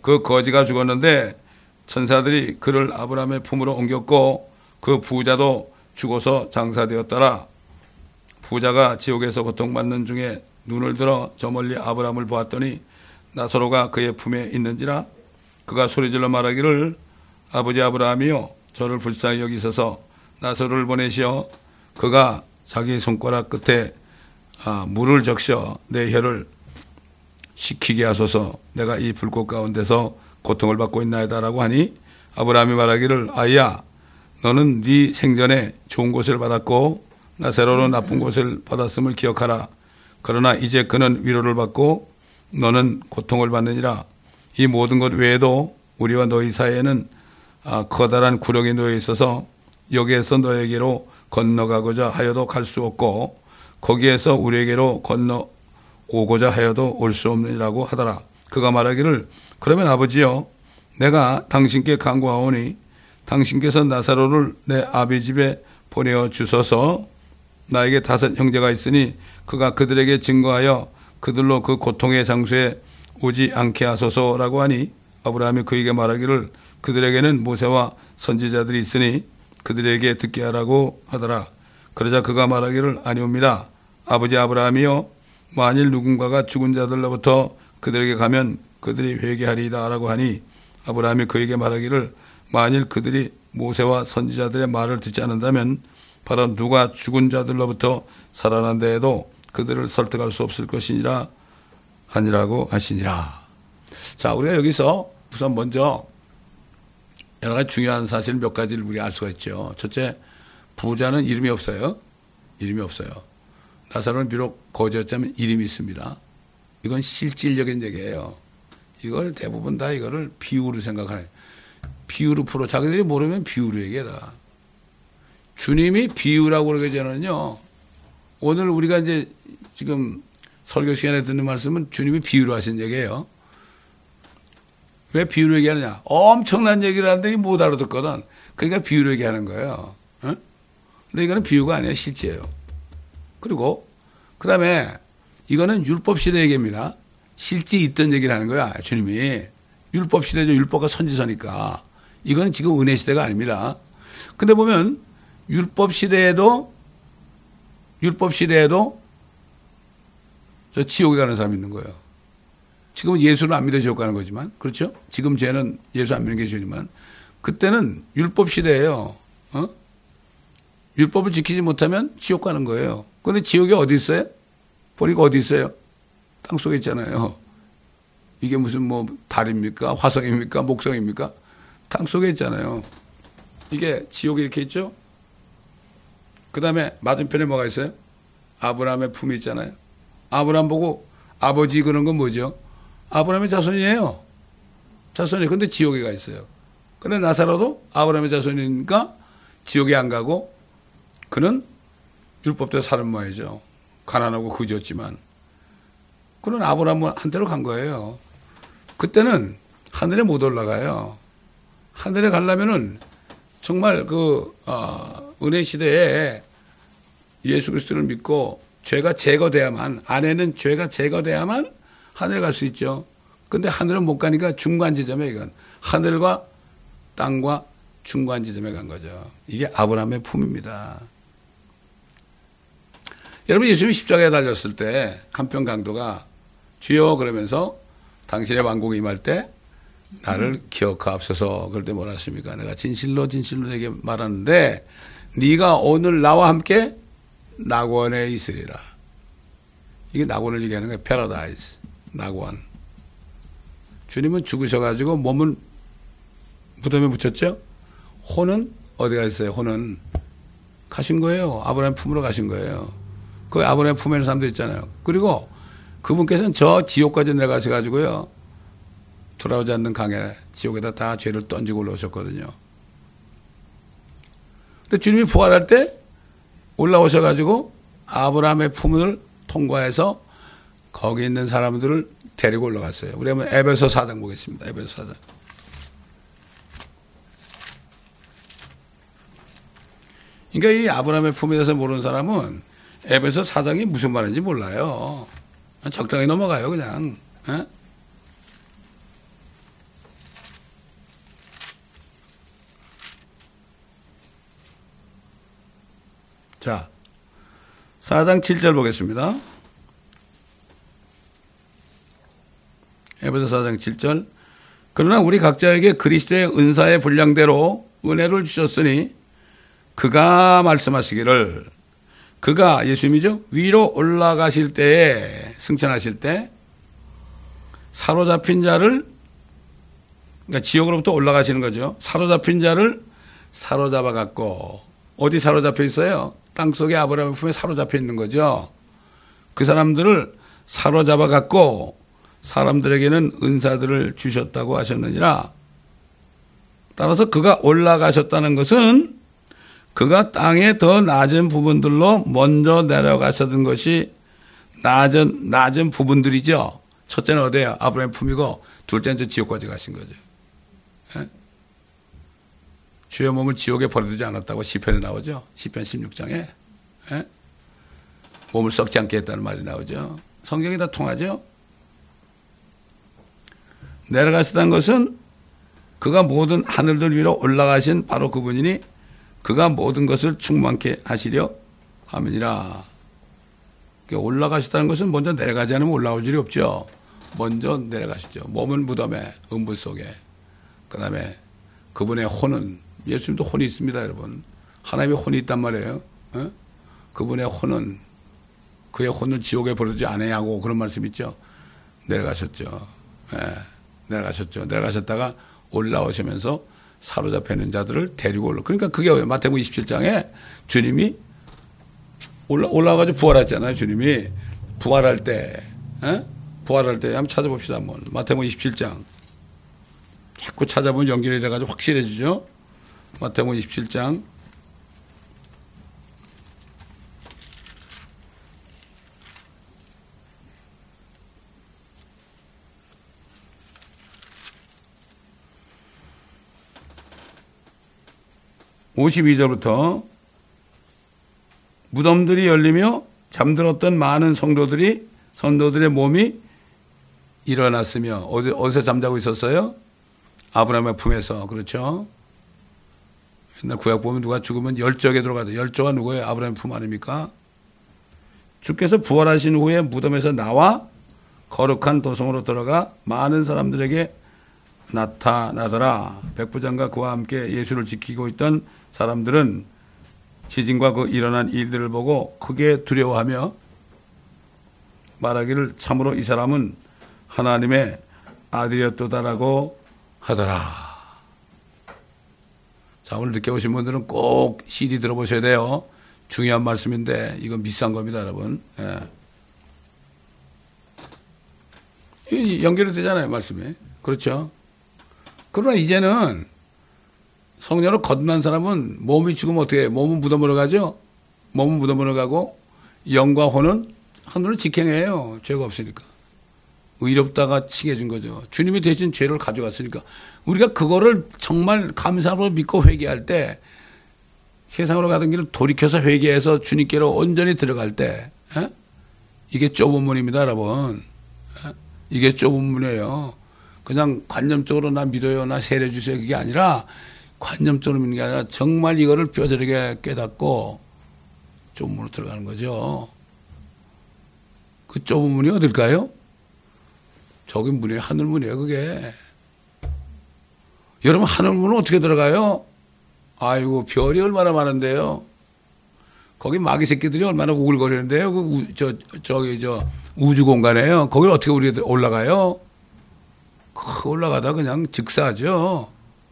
그 거지가 죽었는데 천사들이 그를 아브라함의 품으로 옮겼고 그 부자도 죽어서 장사되었더라. 부자가 지옥에서 고통받는 중에 눈을 들어 저 멀리 아브라함을 보았더니 나사로가 그의 품에 있는지라. 그가 소리질러 말하기를 아버지 아브라함이여 저를 불쌍히 여기소서 나사로를 보내시어 그가 자기 손가락 끝에 아, 물을 적셔 내 혀를 식히게 하소서. 내가 이 불꽃 가운데서 고통을 받고 있나이다라고 하니 아브라함이 말하기를 아이야 너는 네 생전에 좋은 곳을 받았고 나사로는 나쁜 곳을 받았음을 기억하라. 그러나 이제 그는 위로를 받고 너는 고통을 받느니라. 이 모든 것 외에도 우리와 너희 사이에는 아, 커다란 구렁이 놓여 있어서 여기에서 너에게로 건너가고자 하여도 갈 수 없고 거기에서 우리에게로 건너오고자 하여도 올 수 없느니라고 하더라. 그가 말하기를 그러면 아버지여 내가 당신께 간구하오니 당신께서 나사로를 내 아비 집에 보내어 주소서. 나에게 다섯 형제가 있으니 그가 그들에게 증거하여 그들로 그 고통의 장소에 오지 않게 하소서라고 하니 아브라함이 그에게 말하기를 그들에게는 모세와 선지자들이 있으니 그들에게 듣게 하라고 하더라. 그러자 그가 말하기를 아니옵니다. 아버지 아브라함이여 만일 누군가가 죽은 자들로부터 그들에게 가면 그들이 회개하리이다 라고 하니 아브라함이 그에게 말하기를 만일 그들이 모세와 선지자들의 말을 듣지 않는다면 바로 누가 죽은 자들로부터 살아난다 해도 그들을 설득할 수 없을 것이니라 하니라고 하시니라. 자, 우리가 여기서 우선 먼저 여러 가지 중요한 사실 몇 가지를 우리가 알 수가 있죠. 첫째, 부자는 이름이 없어요. 이름이 없어요. 나사로는 비록 거지였지만 이름이 있습니다. 이건 실질적인 얘기예요. 이걸 대부분 다 이거를 비유로 생각하는, 비유로 풀어. 자기들이 모르면 비유로 얘기해라. 주님이 비유라고 그러기전에는요, 오늘 우리가 이제 지금 설교 시간에 듣는 말씀은 주님이 비유로 하신 얘기예요. 왜 비유로 얘기하느냐? 엄청난 얘기를 하는데 못 알아듣거든. 그러니까 비유로 얘기하는 거예요. 응? 근데 이거는 비유가 아니라 실제예요. 그리고 그 다음에 이거는 율법 시대 얘기입니다. 실제 있던 얘기를 하는 거야. 주님이. 율법 시대죠. 율법과 선지서니까. 이거는 지금 은혜 시대가 아닙니다. 근데 보면 율법 시대에도 율법 시대에도 저 지옥에 가는 사람이 있는 거예요. 지금은 예수를 안 믿어 지옥 가는 거지만, 그렇죠? 지금 쟤는 예수 안 믿는 게 죄지만, 그때는 율법 시대예요. 어? 율법을 지키지 못하면 지옥 가는 거예요. 그런데 지옥이 어디 있어요? 보니까 어디 있어요? 땅 속에 있잖아요. 이게 무슨 뭐 달입니까? 화성입니까? 목성입니까? 땅 속에 있잖아요. 이게 지옥이 이렇게 있죠? 그 다음에 맞은편에 뭐가 있어요? 아브라함의 품이 있잖아요. 아브라함 보고 아버지 그런 건 뭐죠? 아브라함의 자손이에요. 자손이. 근데 지옥에 가 있어요. 근데 나사로도 아브라함의 자손이니까 지옥에 안 가고 그는 율법대로 사는 모양이죠. 가난하고 그지였지만. 그는 아브라함한테로 간 거예요. 그때는 하늘에 못 올라가요. 하늘에 가려면은 정말 그, 어, 은혜 시대에 예수 그리스도를 믿고 죄가 제거돼야만, 안에는 죄가 제거돼야만 하늘에 갈 수 있죠. 근데 하늘은 못 가니까 중간 지점에 이건 하늘과 땅과 중간 지점에 간 거죠. 이게 아브라함의 품입니다. 여러분, 예수님이 십자가에 달렸을 때 한편 강도가 주여 그러면서 당신의 왕국이 임할 때 나를 기억하옵소서. 그럴 때 뭐라 했습니까? 내가 진실로 진실로 내게 말하는데 네가 오늘 나와 함께 낙원에 있으리라. 이게 낙원을 얘기하는 거예요. 패러다이스. 낙원. 주님은 죽으셔가지고 몸은 무덤에 묻혔죠? 혼은 어디가 있어요? 혼은 가신 거예요. 아브라함 품으로 가신 거예요. 그 아브라함 품에 있는 사람들 있잖아요. 그리고 그분께서는 저 지옥까지 내려가셔가지고요. 돌아오지 않는 강에 지옥에다 다 죄를 던지고 올라오셨거든요. 근데 주님이 부활할 때 올라오셔가지고 아브라함의 품을 통과해서 거기 있는 사람들을 데리고 올라갔어요. 우리 한번 에베소 사 장 보겠습니다. 에베소 사 장. 그러니까 이 아브라함의 품에 대해서 모르는 사람은 에베소 사 장이 무슨 말인지 몰라요. 적당히 넘어가요, 그냥. 에? 자, 사 장 칠 절 보겠습니다. 에베소 사 장 칠 절. 그러나 우리 각자에게 그리스도의 은사의 분량대로 은혜를 주셨으니 그가 말씀하시기를, 그가 예수님이죠. 위로 올라가실 때에, 승천하실 때 사로잡힌 자를, 그러니까 지옥으로부터 올라가시는 거죠. 사로잡힌 자를 사로잡아 갖고, 어디 사로잡혀 있어요? 땅속에 아브라함의 품에 사로잡혀 있는 거죠. 그 사람들을 사로잡아 갖고 사람들에게는 은사들을 주셨다고 하셨느니라. 따라서 그가 올라가셨다는 것은 그가 땅의 더 낮은 부분들로 먼저 내려가셨던 것이 낮은, 낮은 부분들이죠. 첫째는 어디예요? 아브라함의 품이고, 둘째는 저 지옥까지 가신 거죠. 예? 주의 몸을 지옥에 버려두지 않았다고 시편에 나오죠. 시편 십육 장에. 예? 몸을 썩지 않게 했다는 말이 나오죠. 성경이 다 통하죠. 내려가셨다는 것은 그가 모든 하늘들 위로 올라가신 바로 그분이니 그가 모든 것을 충만케 하시려 함이니라. 올라가셨다는 것은 먼저 내려가지 않으면 올라올 일이 없죠. 먼저 내려가시죠. 몸은 무덤에, 음부 속에. 그 다음에 그분의 혼은, 예수님도 혼이 있습니다, 여러분. 하나님의 혼이 있단 말이에요. 어? 그분의 혼은, 그의 혼을 지옥에 버리지 않으냐고 그런 말씀 있죠. 내려가셨죠. 예, 내려가셨죠. 내려가셨다가 올라오시면서 사로잡혀 있는 자들을 데리고 올라. 그러니까 그게 마태복음 이십칠 장에 주님이 올라, 올라가가지고 부활했잖아요. 주님이 부활할 때, 에? 부활할 때 한번 찾아봅시다. 한번 마태복음 이십칠 장. 자꾸 찾아보면 연결이 돼가지고 확실해지죠. 마태복음 이십칠 장. 오십이 절부터 무덤들이 열리며 잠들었던 많은 성도들이 성도들의 몸이 일어났으며 어디, 어디서 잠자고 있었어요? 아브라함의 품에서. 그렇죠? 옛날 구약 보면 누가 죽으면 열적에 들어가죠. 열조가 누구예요? 아브라함의 품 아닙니까? 주께서 부활하신 후에 무덤에서 나와 거룩한 도성으로 들어가 많은 사람들에게 나타나더라. 백부장과 그와 함께 예수를 지키고 있던 사람들은 지진과 그 일어난 일들을 보고 크게 두려워하며 말하기를 참으로 이 사람은 하나님의 아들이었도다라고 하더라. 자, 오늘 늦게 오신 분들은 꼭 씨디 들어보셔야 돼요. 중요한 말씀인데 이건 비싼 겁니다, 여러분. 예. 연결이 되잖아요, 말씀이. 그렇죠? 그러나 이제는 성령으로 거듭난 사람은 몸이 죽으면 어떻게 해요? 몸은 무덤으로 가죠? 몸은 무덤으로 가고 영과 혼은 하늘을 직행해요. 죄가 없으니까. 의롭다가 칭해준 거죠. 주님이 대신 죄를 가져갔으니까. 우리가 그거를 정말 감사로 믿고 회개할 때 세상으로 가던 길을 돌이켜서 회개해서 주님께로 온전히 들어갈 때 에? 이게 좁은 문입니다, 여러분. 에? 이게 좁은 문이에요. 그냥 관념적으로 나 믿어요, 나 세례 주세요 그게 아니라 관념적으로 믿는 게 아니라 정말 이거를 뼈저리게 깨닫고 좁은 문으로 들어가는 거죠. 그 좁은 문이 어딜까요? 저기 문이 하늘문이에요, 그게. 여러분, 하늘문은 어떻게 들어가요? 아이고, 별이 얼마나 많은데요. 거기 마귀 새끼들이 얼마나 우글거리는데요. 그, 우, 저, 저기, 저, 우주 공간에요. 거길 어떻게 우리 올라가요? 그 올라가다 그냥 즉사하죠.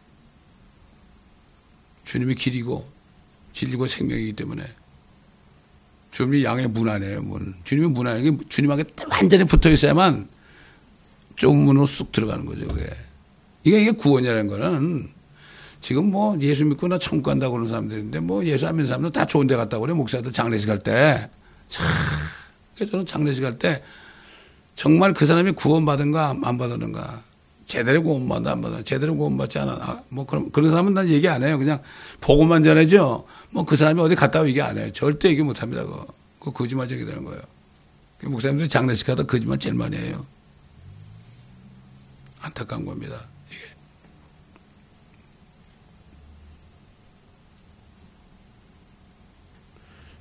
주님이 길이고, 진리고 생명이기 때문에. 주님이 양의 문 안에요, 문. 주님이 문 안에, 주님하게 완전히 붙어 있어야만 좁은 문으로 쑥 들어가는 거죠, 그게. 이게, 이게 구원이라는 거는 지금 뭐 예수 믿고 나 천국 간다고 그러는 사람들인데 뭐 예수 안 믿는 사람들 다 좋은 데 갔다고 그래. 목사들 장례식 할 때. 참. 그래서 저는 장례식 할 때 정말 그 사람이 구원받은가 안 받았는가. 제대로 구원받아 안 받아. 제대로 구원받지 않아. 뭐 그런, 그런 사람은 난 얘기 안 해요. 그냥 보고만 전해죠. 뭐 그 사람이 어디 갔다 오 얘기 안 해요. 절대 얘기 못 합니다. 그거. 그거 거짓말 얘기 되는 거예요. 목사님들이 장례식 하다 거짓말 제일 많이 해요. 안타까운 겁니다. 이게.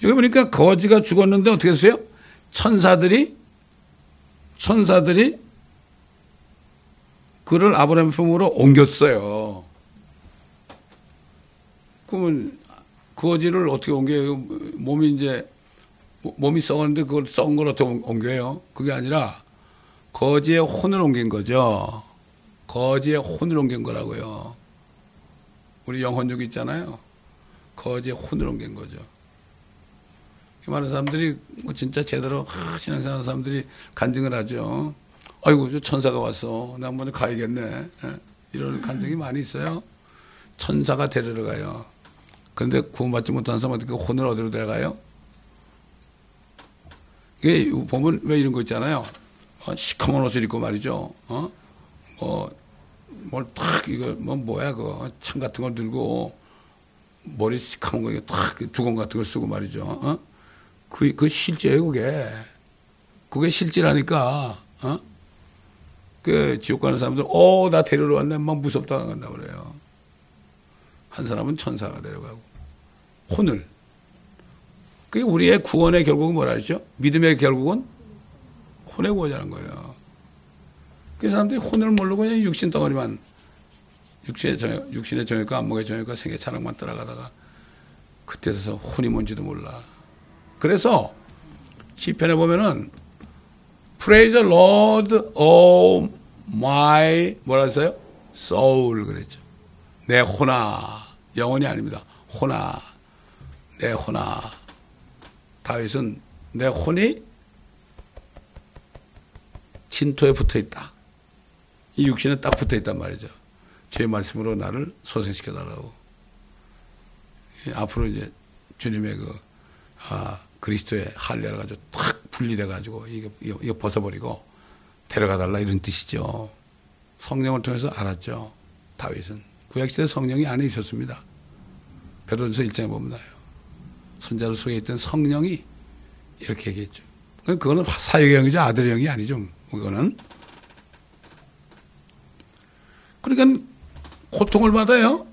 여기 보니까 거지가 죽었는데 어떻게 했어요? 천사들이 천사들이 그를 아브라함의 품으로 옮겼어요. 그러면 거지를 어떻게 옮겨요? 몸이 이제 몸이 썩었는데 그걸 썩은 걸 어떻게 옮겨요? 그게 아니라 거지의 혼을 옮긴 거죠. 거지의 혼을 옮긴 거라고요. 우리 영혼육이 있잖아요. 거지의 혼을 옮긴 거죠. 많은 사람들이 뭐 진짜 제대로 신앙생활하는 사람들이 간증을 하죠. 아이고 저 천사가 왔어. 나 한번 가야겠네. 이런 간증이 많이 있어요. 천사가 데리러 가요. 그런데 구원받지 못한 사람한테 그 혼을 어디로 데려가요? 이게 보면 왜 이런 거 있잖아요. 어, 시커먼 옷을 입고 말이죠. 어? 뭐, 뭘 탁, 이거, 뭐, 뭐야, 그, 창 같은 걸 들고, 머리 시커먼 거, 이거 탁, 두건 같은 걸 쓰고 말이죠. 어? 그, 그 실제예요, 그게. 그게 실제라니까, 어? 그, 지옥 가는 사람들, 어, 나 데리러 왔네. 막 무섭다 간다 그래요. 한 사람은 천사가 데려가고, 혼을. 그게 우리의 구원의 결국은 뭐라 하죠? 믿음의 결국은 혼의 구원이라는 거예요. 그 사람들이 혼을 모르고 그냥 육신 덩어리만, 육신의 정욕, 육신의 정욕과 안목의 정욕과 생의 자랑만 따라가다가 그때서 혼이 뭔지도 몰라. 그래서 시편에 보면은 Praise the Lord, oh my 뭐라 했어요? soul 그랬죠. 내 혼아. 영혼이 아닙니다. 혼아. 내 혼아. 다윗은 내 혼이 진토에 붙어 있다. 이 육신에 딱 붙어 있단 말이죠. 제 말씀으로 나를 소생시켜 달라고. 앞으로 이제 주님의 그, 아, 그리스도의 할례를 가지고 탁 분리돼 가지고 이거, 이거, 이거 벗어버리고 데려가 달라 이런 뜻이죠. 성령을 통해서 알았죠. 다윗은. 구약시대 성령이 안에 있었습니다. 베드로전서 일 장에 보면 나요. 선자로 속에 있던 성령이 이렇게 얘기했죠. 그거는 사역의 영이죠. 아들의 영이 아니죠. 그거는. 그러니까 고통을 받아요.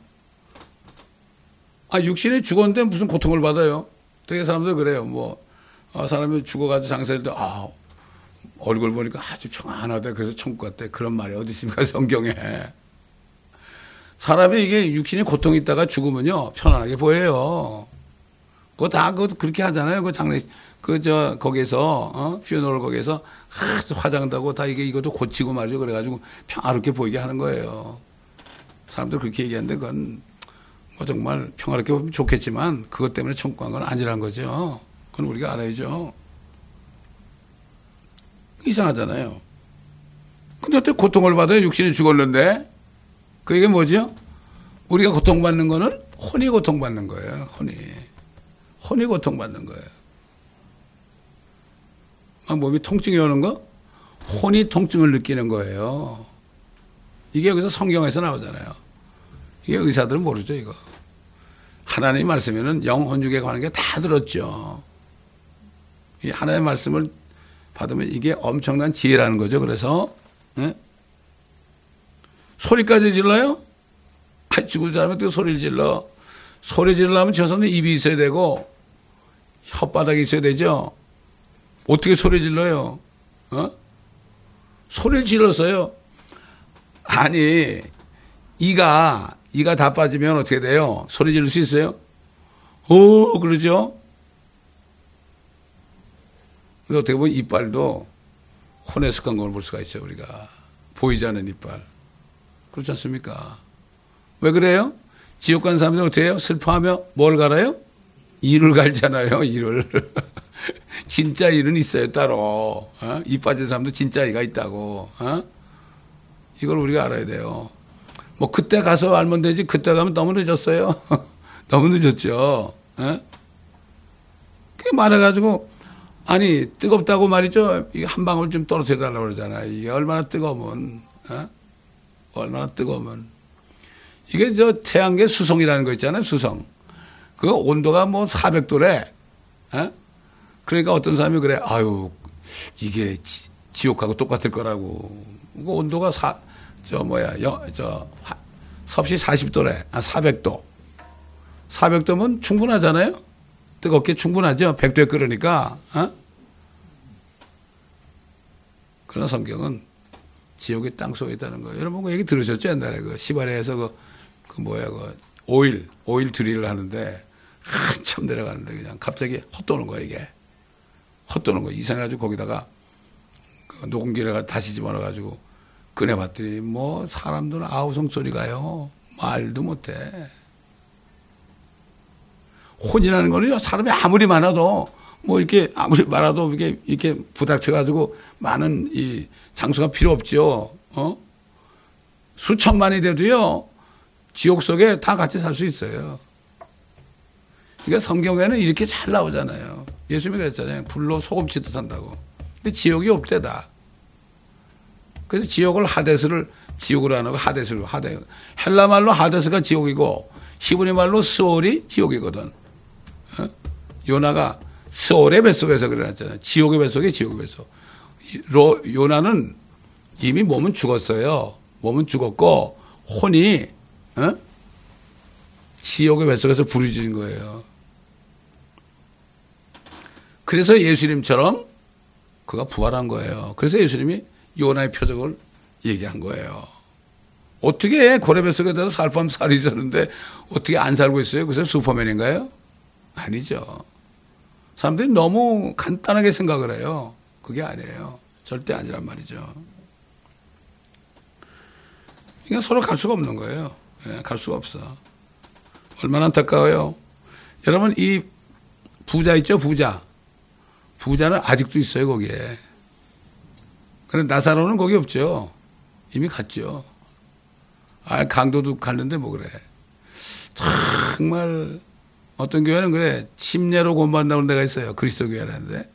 아, 육신이 죽었는데 무슨 고통을 받아요. 되게 사람들 그래요. 뭐, 아, 사람이 죽어가지고 장사할 때, 아, 얼굴 보니까 아주 평안하다. 그래서 천국 갔대. 그런 말이 어디 있습니까? 성경에. 사람이 이게 육신이 고통이 있다가 죽으면요. 편안하게 보여요. 그거 다, 그거 그렇게 하잖아요. 그 장례, 그, 저, 거기서, 어, 퓨너럴 거기서, 아, 화장한다고 다 이게 이것도 고치고 말이죠. 그래가지고 평화롭게 보이게 하는 거예요. 사람들 그렇게 얘기하는데 그건 뭐 정말 평화롭게 보면 좋겠지만 그것 때문에 천국 간 건 아니란 거죠. 그건 우리가 알아야죠. 이상하잖아요. 근데 어떻게 고통을 받아요? 육신이 죽었는데? 그게 뭐죠? 우리가 고통받는 거는 혼이 고통받는 거예요. 혼이. 혼이 고통받는 거예요. 막 몸이 통증이 오는 거? 혼이 통증을 느끼는 거예요. 이게 여기서 성경에서 나오잖아요. 이게 의사들은 모르죠, 이거. 하나님 말씀에는 영혼육에 관한 게 다 들었죠. 이 하나님의 말씀을 받으면 이게 엄청난 지혜라는 거죠. 그래서, 예? 소리까지 질러요? 아, 죽은 사람이 또 소리를 질러. 소리 지르려면 저 사람은 입이 있어야 되고, 혓바닥이 있어야 되죠. 어떻게 소리 질러요? 어? 소리를 질렀어요. 아니, 이가, 이가 다 빠지면 어떻게 돼요? 소리 지를 수 있어요? 오, 그러죠? 근데 어떻게 보면 이빨도 혼에 속한 걸 볼 수가 있어요, 우리가. 보이지 않는 이빨. 그렇지 않습니까? 왜 그래요? 지옥 가는 사람들은 어떻게 해요? 슬퍼하며 뭘 갈아요? 이를 갈잖아요, 이를. 진짜 이는 있어요, 따로. 어? 이 빠진 사람도 진짜 이가 있다고. 어? 이걸 우리가 알아야 돼요. 뭐, 그때 가서 알면 되지, 그때 가면 너무 늦었어요. 너무 늦었죠. 어? 그게 말해가지고, 아니, 뜨겁다고 말이죠. 이게 한 방울 좀 떨어뜨려 달라고 그러잖아요. 이게 얼마나 뜨거우면, 어? 얼마나 뜨거우면. 이게 저 태양계 수성이라는 거 있잖아요, 수성. 그 온도가 뭐 사백 도래. 어? 그러니까 어떤 사람이 그래, 아유, 이게 지, 지옥하고 똑같을 거라고. 그 온도가 사, 저 뭐야, 여, 저, 화, 섭씨 사십 도래. 아, 사백 도. 사백 도면 충분하잖아요? 뜨겁게 충분하죠. 백도에 끓으니까. 어? 그러나 성경은 지옥의 땅 속에 있다는 거예요. 여러분 그 얘기 들으셨죠? 옛날에 그 시바레에서 그, 그 뭐야 그 오일 오일 드릴을 하는데 한참 내려가는데 그냥 갑자기 헛도는 거야 이게. 헛도는 거 이상해가지고 거기다가 그 녹음기를 다시 집어넣어가지고 꺼내봤더니 뭐 사람들은 아우성 소리가요 말도 못해. 혼이라는 거는요 사람이 아무리 많아도 뭐 이렇게 아무리 많아도 이렇게 이렇게 부닥쳐가지고 많은 이 장소가 필요 없죠. 어? 수천만이 돼도요 지옥 속에 다 같이 살 수 있어요. 그러니까 성경에는 이렇게 잘 나오잖아요. 예수님이 그랬잖아요. 불로 소금치듯 한다고. 근데 지옥이 없대다. 그래서 지옥을 하데스를 지옥으로 안 하고 하데스로 하데. 헬라 말로 하데스가 지옥이고 히브리 말로 스올이 지옥이거든. 어? 요나가 스올의 뱃속에서 그려놨잖아요. 지옥의 뱃속에 지옥의 뱃속. 로, 요나는 이미 몸은 죽었어요. 몸은 죽었고 혼이 어? 지옥의 뱃속에서 부르짖은 거예요. 그래서 예수님처럼 그가 부활한 거예요. 그래서 예수님이 요나의 표적을 얘기한 거예요. 어떻게 고래 뱃속에 대해서 살밤 살이 졌는데 어떻게 안 살고 있어요? 그래서 슈퍼맨인가요? 아니죠. 사람들이 너무 간단하게 생각을 해요. 그게 아니에요. 절대 아니란 말이죠. 그러니까 서로 갈 수가 없는 거예요. 네, 갈 수가 없어. 얼마나 안타까워요. 여러분 이 부자 있죠? 부자. 부자는 아직도 있어요 거기에. 그런데 나사로는 거기 없죠. 이미 갔죠. 아 강도도 갔는데 뭐 그래. 정말 어떤 교회는 그래 침례로 구원받는다는 데가 있어요. 그리스도 교회라는데.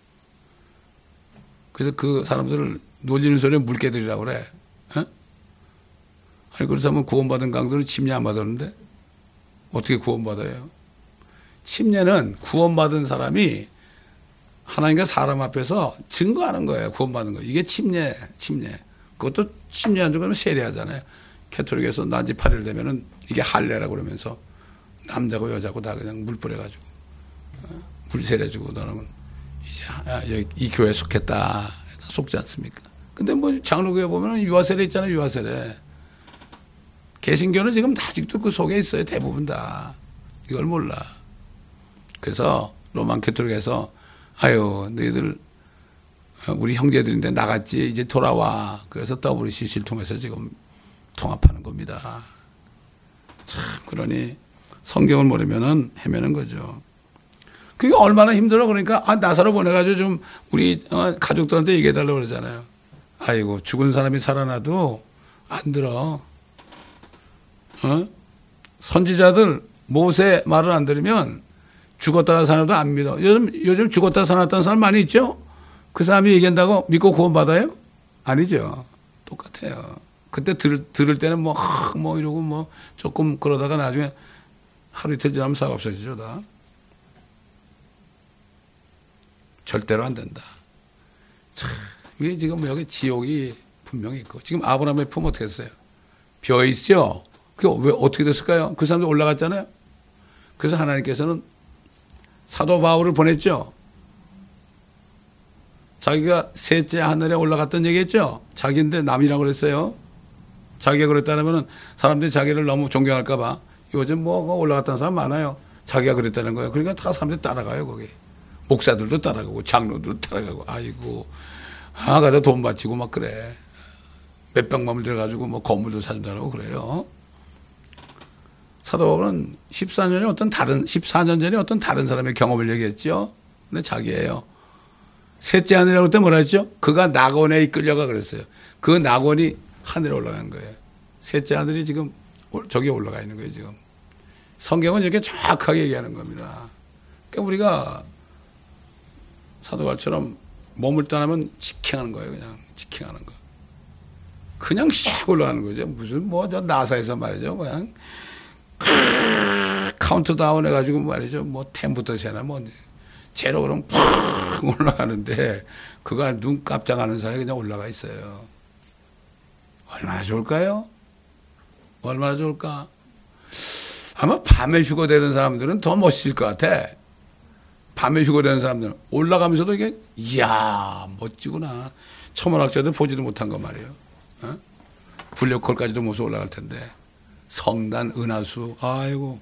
그래서 그 사람들을 놀리는 소리는 물개들이라고 그래. 어? 아니 그렇다면 구원받은 강도는 침례 안 받았는데 어떻게 구원받아요? 침례는 구원받은 사람이 하나님과 사람 앞에서 증거하는 거예요. 구원받는 거. 이게 침례, 침례. 그것도 침례한 적은 세례하잖아요. 캐톨릭에서 난지 팔 일 되면은 이게 할례라고 그러면서 남자고 여자고 다 그냥 물 뿌려가지고 물 세례주고 너는 이제 여기 이 교회에 속했다. 속지 않습니까? 근데 뭐 장로교회 보면은 유아세례 있잖아요. 유아세례. 개신교는 지금 아직도 그 속에 있어요. 대부분 다. 이걸 몰라. 그래서 로만 캐톨릭에서 아유 너희들 우리 형제들인데 나갔지 이제 돌아와. 그래서 더블유씨씨를 통해서 지금 통합하는 겁니다. 참 그러니 성경을 모르면은 헤매는 거죠. 그게 얼마나 힘들어. 그러니까 아 나사로 보내가지고 좀 우리 어, 가족들한테 얘기해달라고 그러잖아요. 아이고 죽은 사람이 살아나도 안 들어. 어? 선지자들 모세 말을 안 들으면 죽었다가 살아도 안 믿어. 요즘, 요즘 죽었다가 살았다는 사람 많이 있죠? 그 사람이 얘기한다고 믿고 구원받아요? 아니죠. 똑같아요. 그때 들, 들을 때는 뭐, 하, 뭐 이러고 뭐 조금 그러다가 나중에 하루 이틀 지나면 싹 없어지죠, 다. 절대로 안 된다. 참, 이게 지금 여기 지옥이 분명히 있고. 지금 아브라함의 품 어떻게 했어요? 벼 있죠? 그게 왜 어떻게 됐을까요? 그 사람들 올라갔잖아요? 그래서 하나님께서는 사도 바울을 보냈죠. 자기가 셋째 하늘에 올라갔던 얘기했죠. 자기인데 남이라고 그랬어요. 자기가 그랬다면 사람들이 자기를 너무 존경할까 봐. 요즘 뭐 올라갔다는 사람 많아요. 자기가 그랬다는 거예요. 그러니까 다 사람들이 따라가요 거기. 목사들도 따라가고 장로들도 따라가고. 아이고 아 가다 돈 바치고 막 그래. 몇백만을 들어가지고 뭐 건물도 사준다고 그래요. 사도 바울은 십사 년에 어떤 다른, 십사 년 전에 어떤 다른 사람의 경험을 얘기했죠. 근데 자기예요. 셋째 하늘이라고 그때 뭐라 했죠? 그가 낙원에 이끌려가 그랬어요. 그 낙원이 하늘에 올라간 거예요. 셋째 하늘이 지금 저기에 올라가 있는 거예요, 지금. 성경은 이렇게 정확하게 얘기하는 겁니다. 그러니까 우리가 사도 바울처럼 몸을 떠나면 직행하는 거예요, 그냥. 직행하는 거. 그냥 쫙 올라가는 거죠. 무슨 뭐 저 나사에서 말이죠. 그냥 카운트다운 해가지고 말이죠. 뭐 텐부터 세나 뭐 제로 그럼 푹 올라가는데 그가 눈 깜짝하는 사이에 그냥 올라가 있어요. 얼마나 좋을까요? 얼마나 좋을까? 아마 밤에 휴거되는 사람들은 더 멋있을 것 같아. 밤에 휴거되는 사람들은 올라가면서도 이게 이야 멋지구나. 천문학자들 보지도 못한 거 말이에요. 어? 블랙홀까지도 못 올라갈 텐데 성단, 은하수, 아이고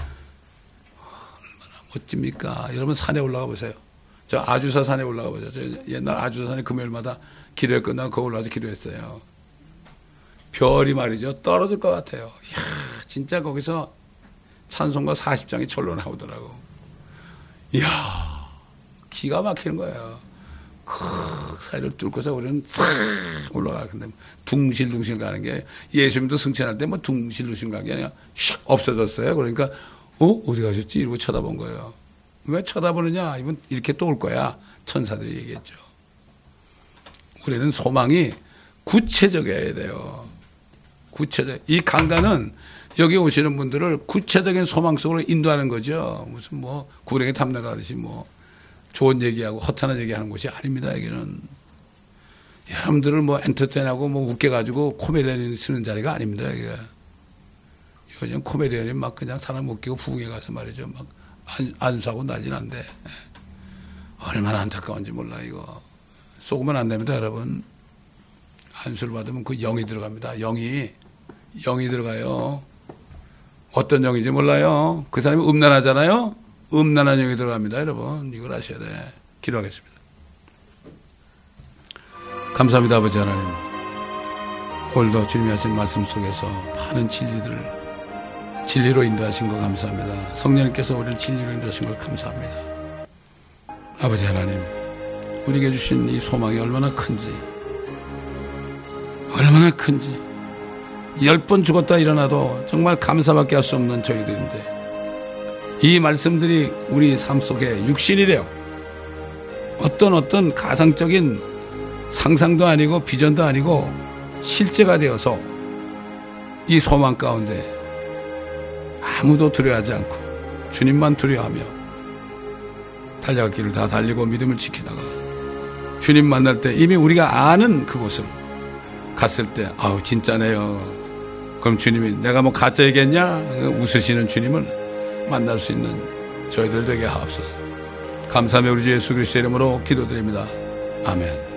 얼마나 멋집니까? 여러분 산에 올라가 보세요. 저 아주사 산에 올라가 보세요. 저 옛날 아주사 산에 금요일마다 기도회 끝나고 거기 올라가서 기도했어요. 별이 말이죠 떨어질 것 같아요. 이야 진짜 거기서 찬송가 사십 장이 절로 나오더라고. 이야 기가 막히는 거예요. 그 사이를 뚫고서 우리는 싹 올라가. 근데 둥실둥실 가는 게 예수님도 승천할 때 뭐 둥실둥실 가는 게 아니라 샥 없어졌어요. 그러니까 어 어디 가셨지? 이러고 쳐다본 거예요. 왜 쳐다보느냐? 이분 이렇게 또 올 거야. 천사들이 얘기했죠. 우리는 소망이 구체적이어야 돼요. 구체적. 이 강단은 여기 오시는 분들을 구체적인 소망 속으로 인도하는 거죠. 무슨 뭐 구렁이 탐나가듯이 뭐 좋은 얘기하고 허탄한 얘기하는 곳이 아닙니다. 여기는 여러분들을 뭐 엔터테인하고 뭐 웃겨가지고 코미디언이 쓰는 자리가 아닙니다. 여기가 요즘 코미디언이 막 그냥 사람 웃기고 부흥회 가서 말이죠. 막 안, 안수하고 난리 난데 얼마나 안타까운지 몰라. 이거 쏘고만 안 됩니다. 여러분 안수를 받으면 그 영이 들어갑니다. 영이 영이 들어가요. 어떤 영인지 몰라요. 그 사람이 음란하잖아요. 음란한 영이 들어갑니다. 여러분 이걸 아셔야 돼. 기도하겠습니다. 감사합니다. 아버지 하나님, 오늘도 주님이 하신 말씀 속에서 많은 진리들을 진리로 인도하신 거 감사합니다. 성령님께서 우리를 진리로 인도하신 걸 감사합니다. 아버지 하나님, 우리에게 주신 이 소망이 얼마나 큰지 얼마나 큰지 열 번 죽었다 일어나도 정말 감사밖에 할 수 없는 저희들인데 이 말씀들이 우리 삶 속에 육신이 되어 어떤 어떤 가상적인 상상도 아니고 비전도 아니고 실제가 되어서 이 소망 가운데 아무도 두려워하지 않고 주님만 두려워하며 달려갈 길을 다 달리고 믿음을 지키다가 주님 만날 때 이미 우리가 아는 그곳을 갔을 때 아우 진짜네요. 그럼 주님이 내가 뭐 가짜 얘기했냐? 웃으시는 주님을 만날 수 있는 저희들 되게 하옵소서. 감사하며 우리 주 예수 그리스도의 이름으로 기도드립니다. 아멘.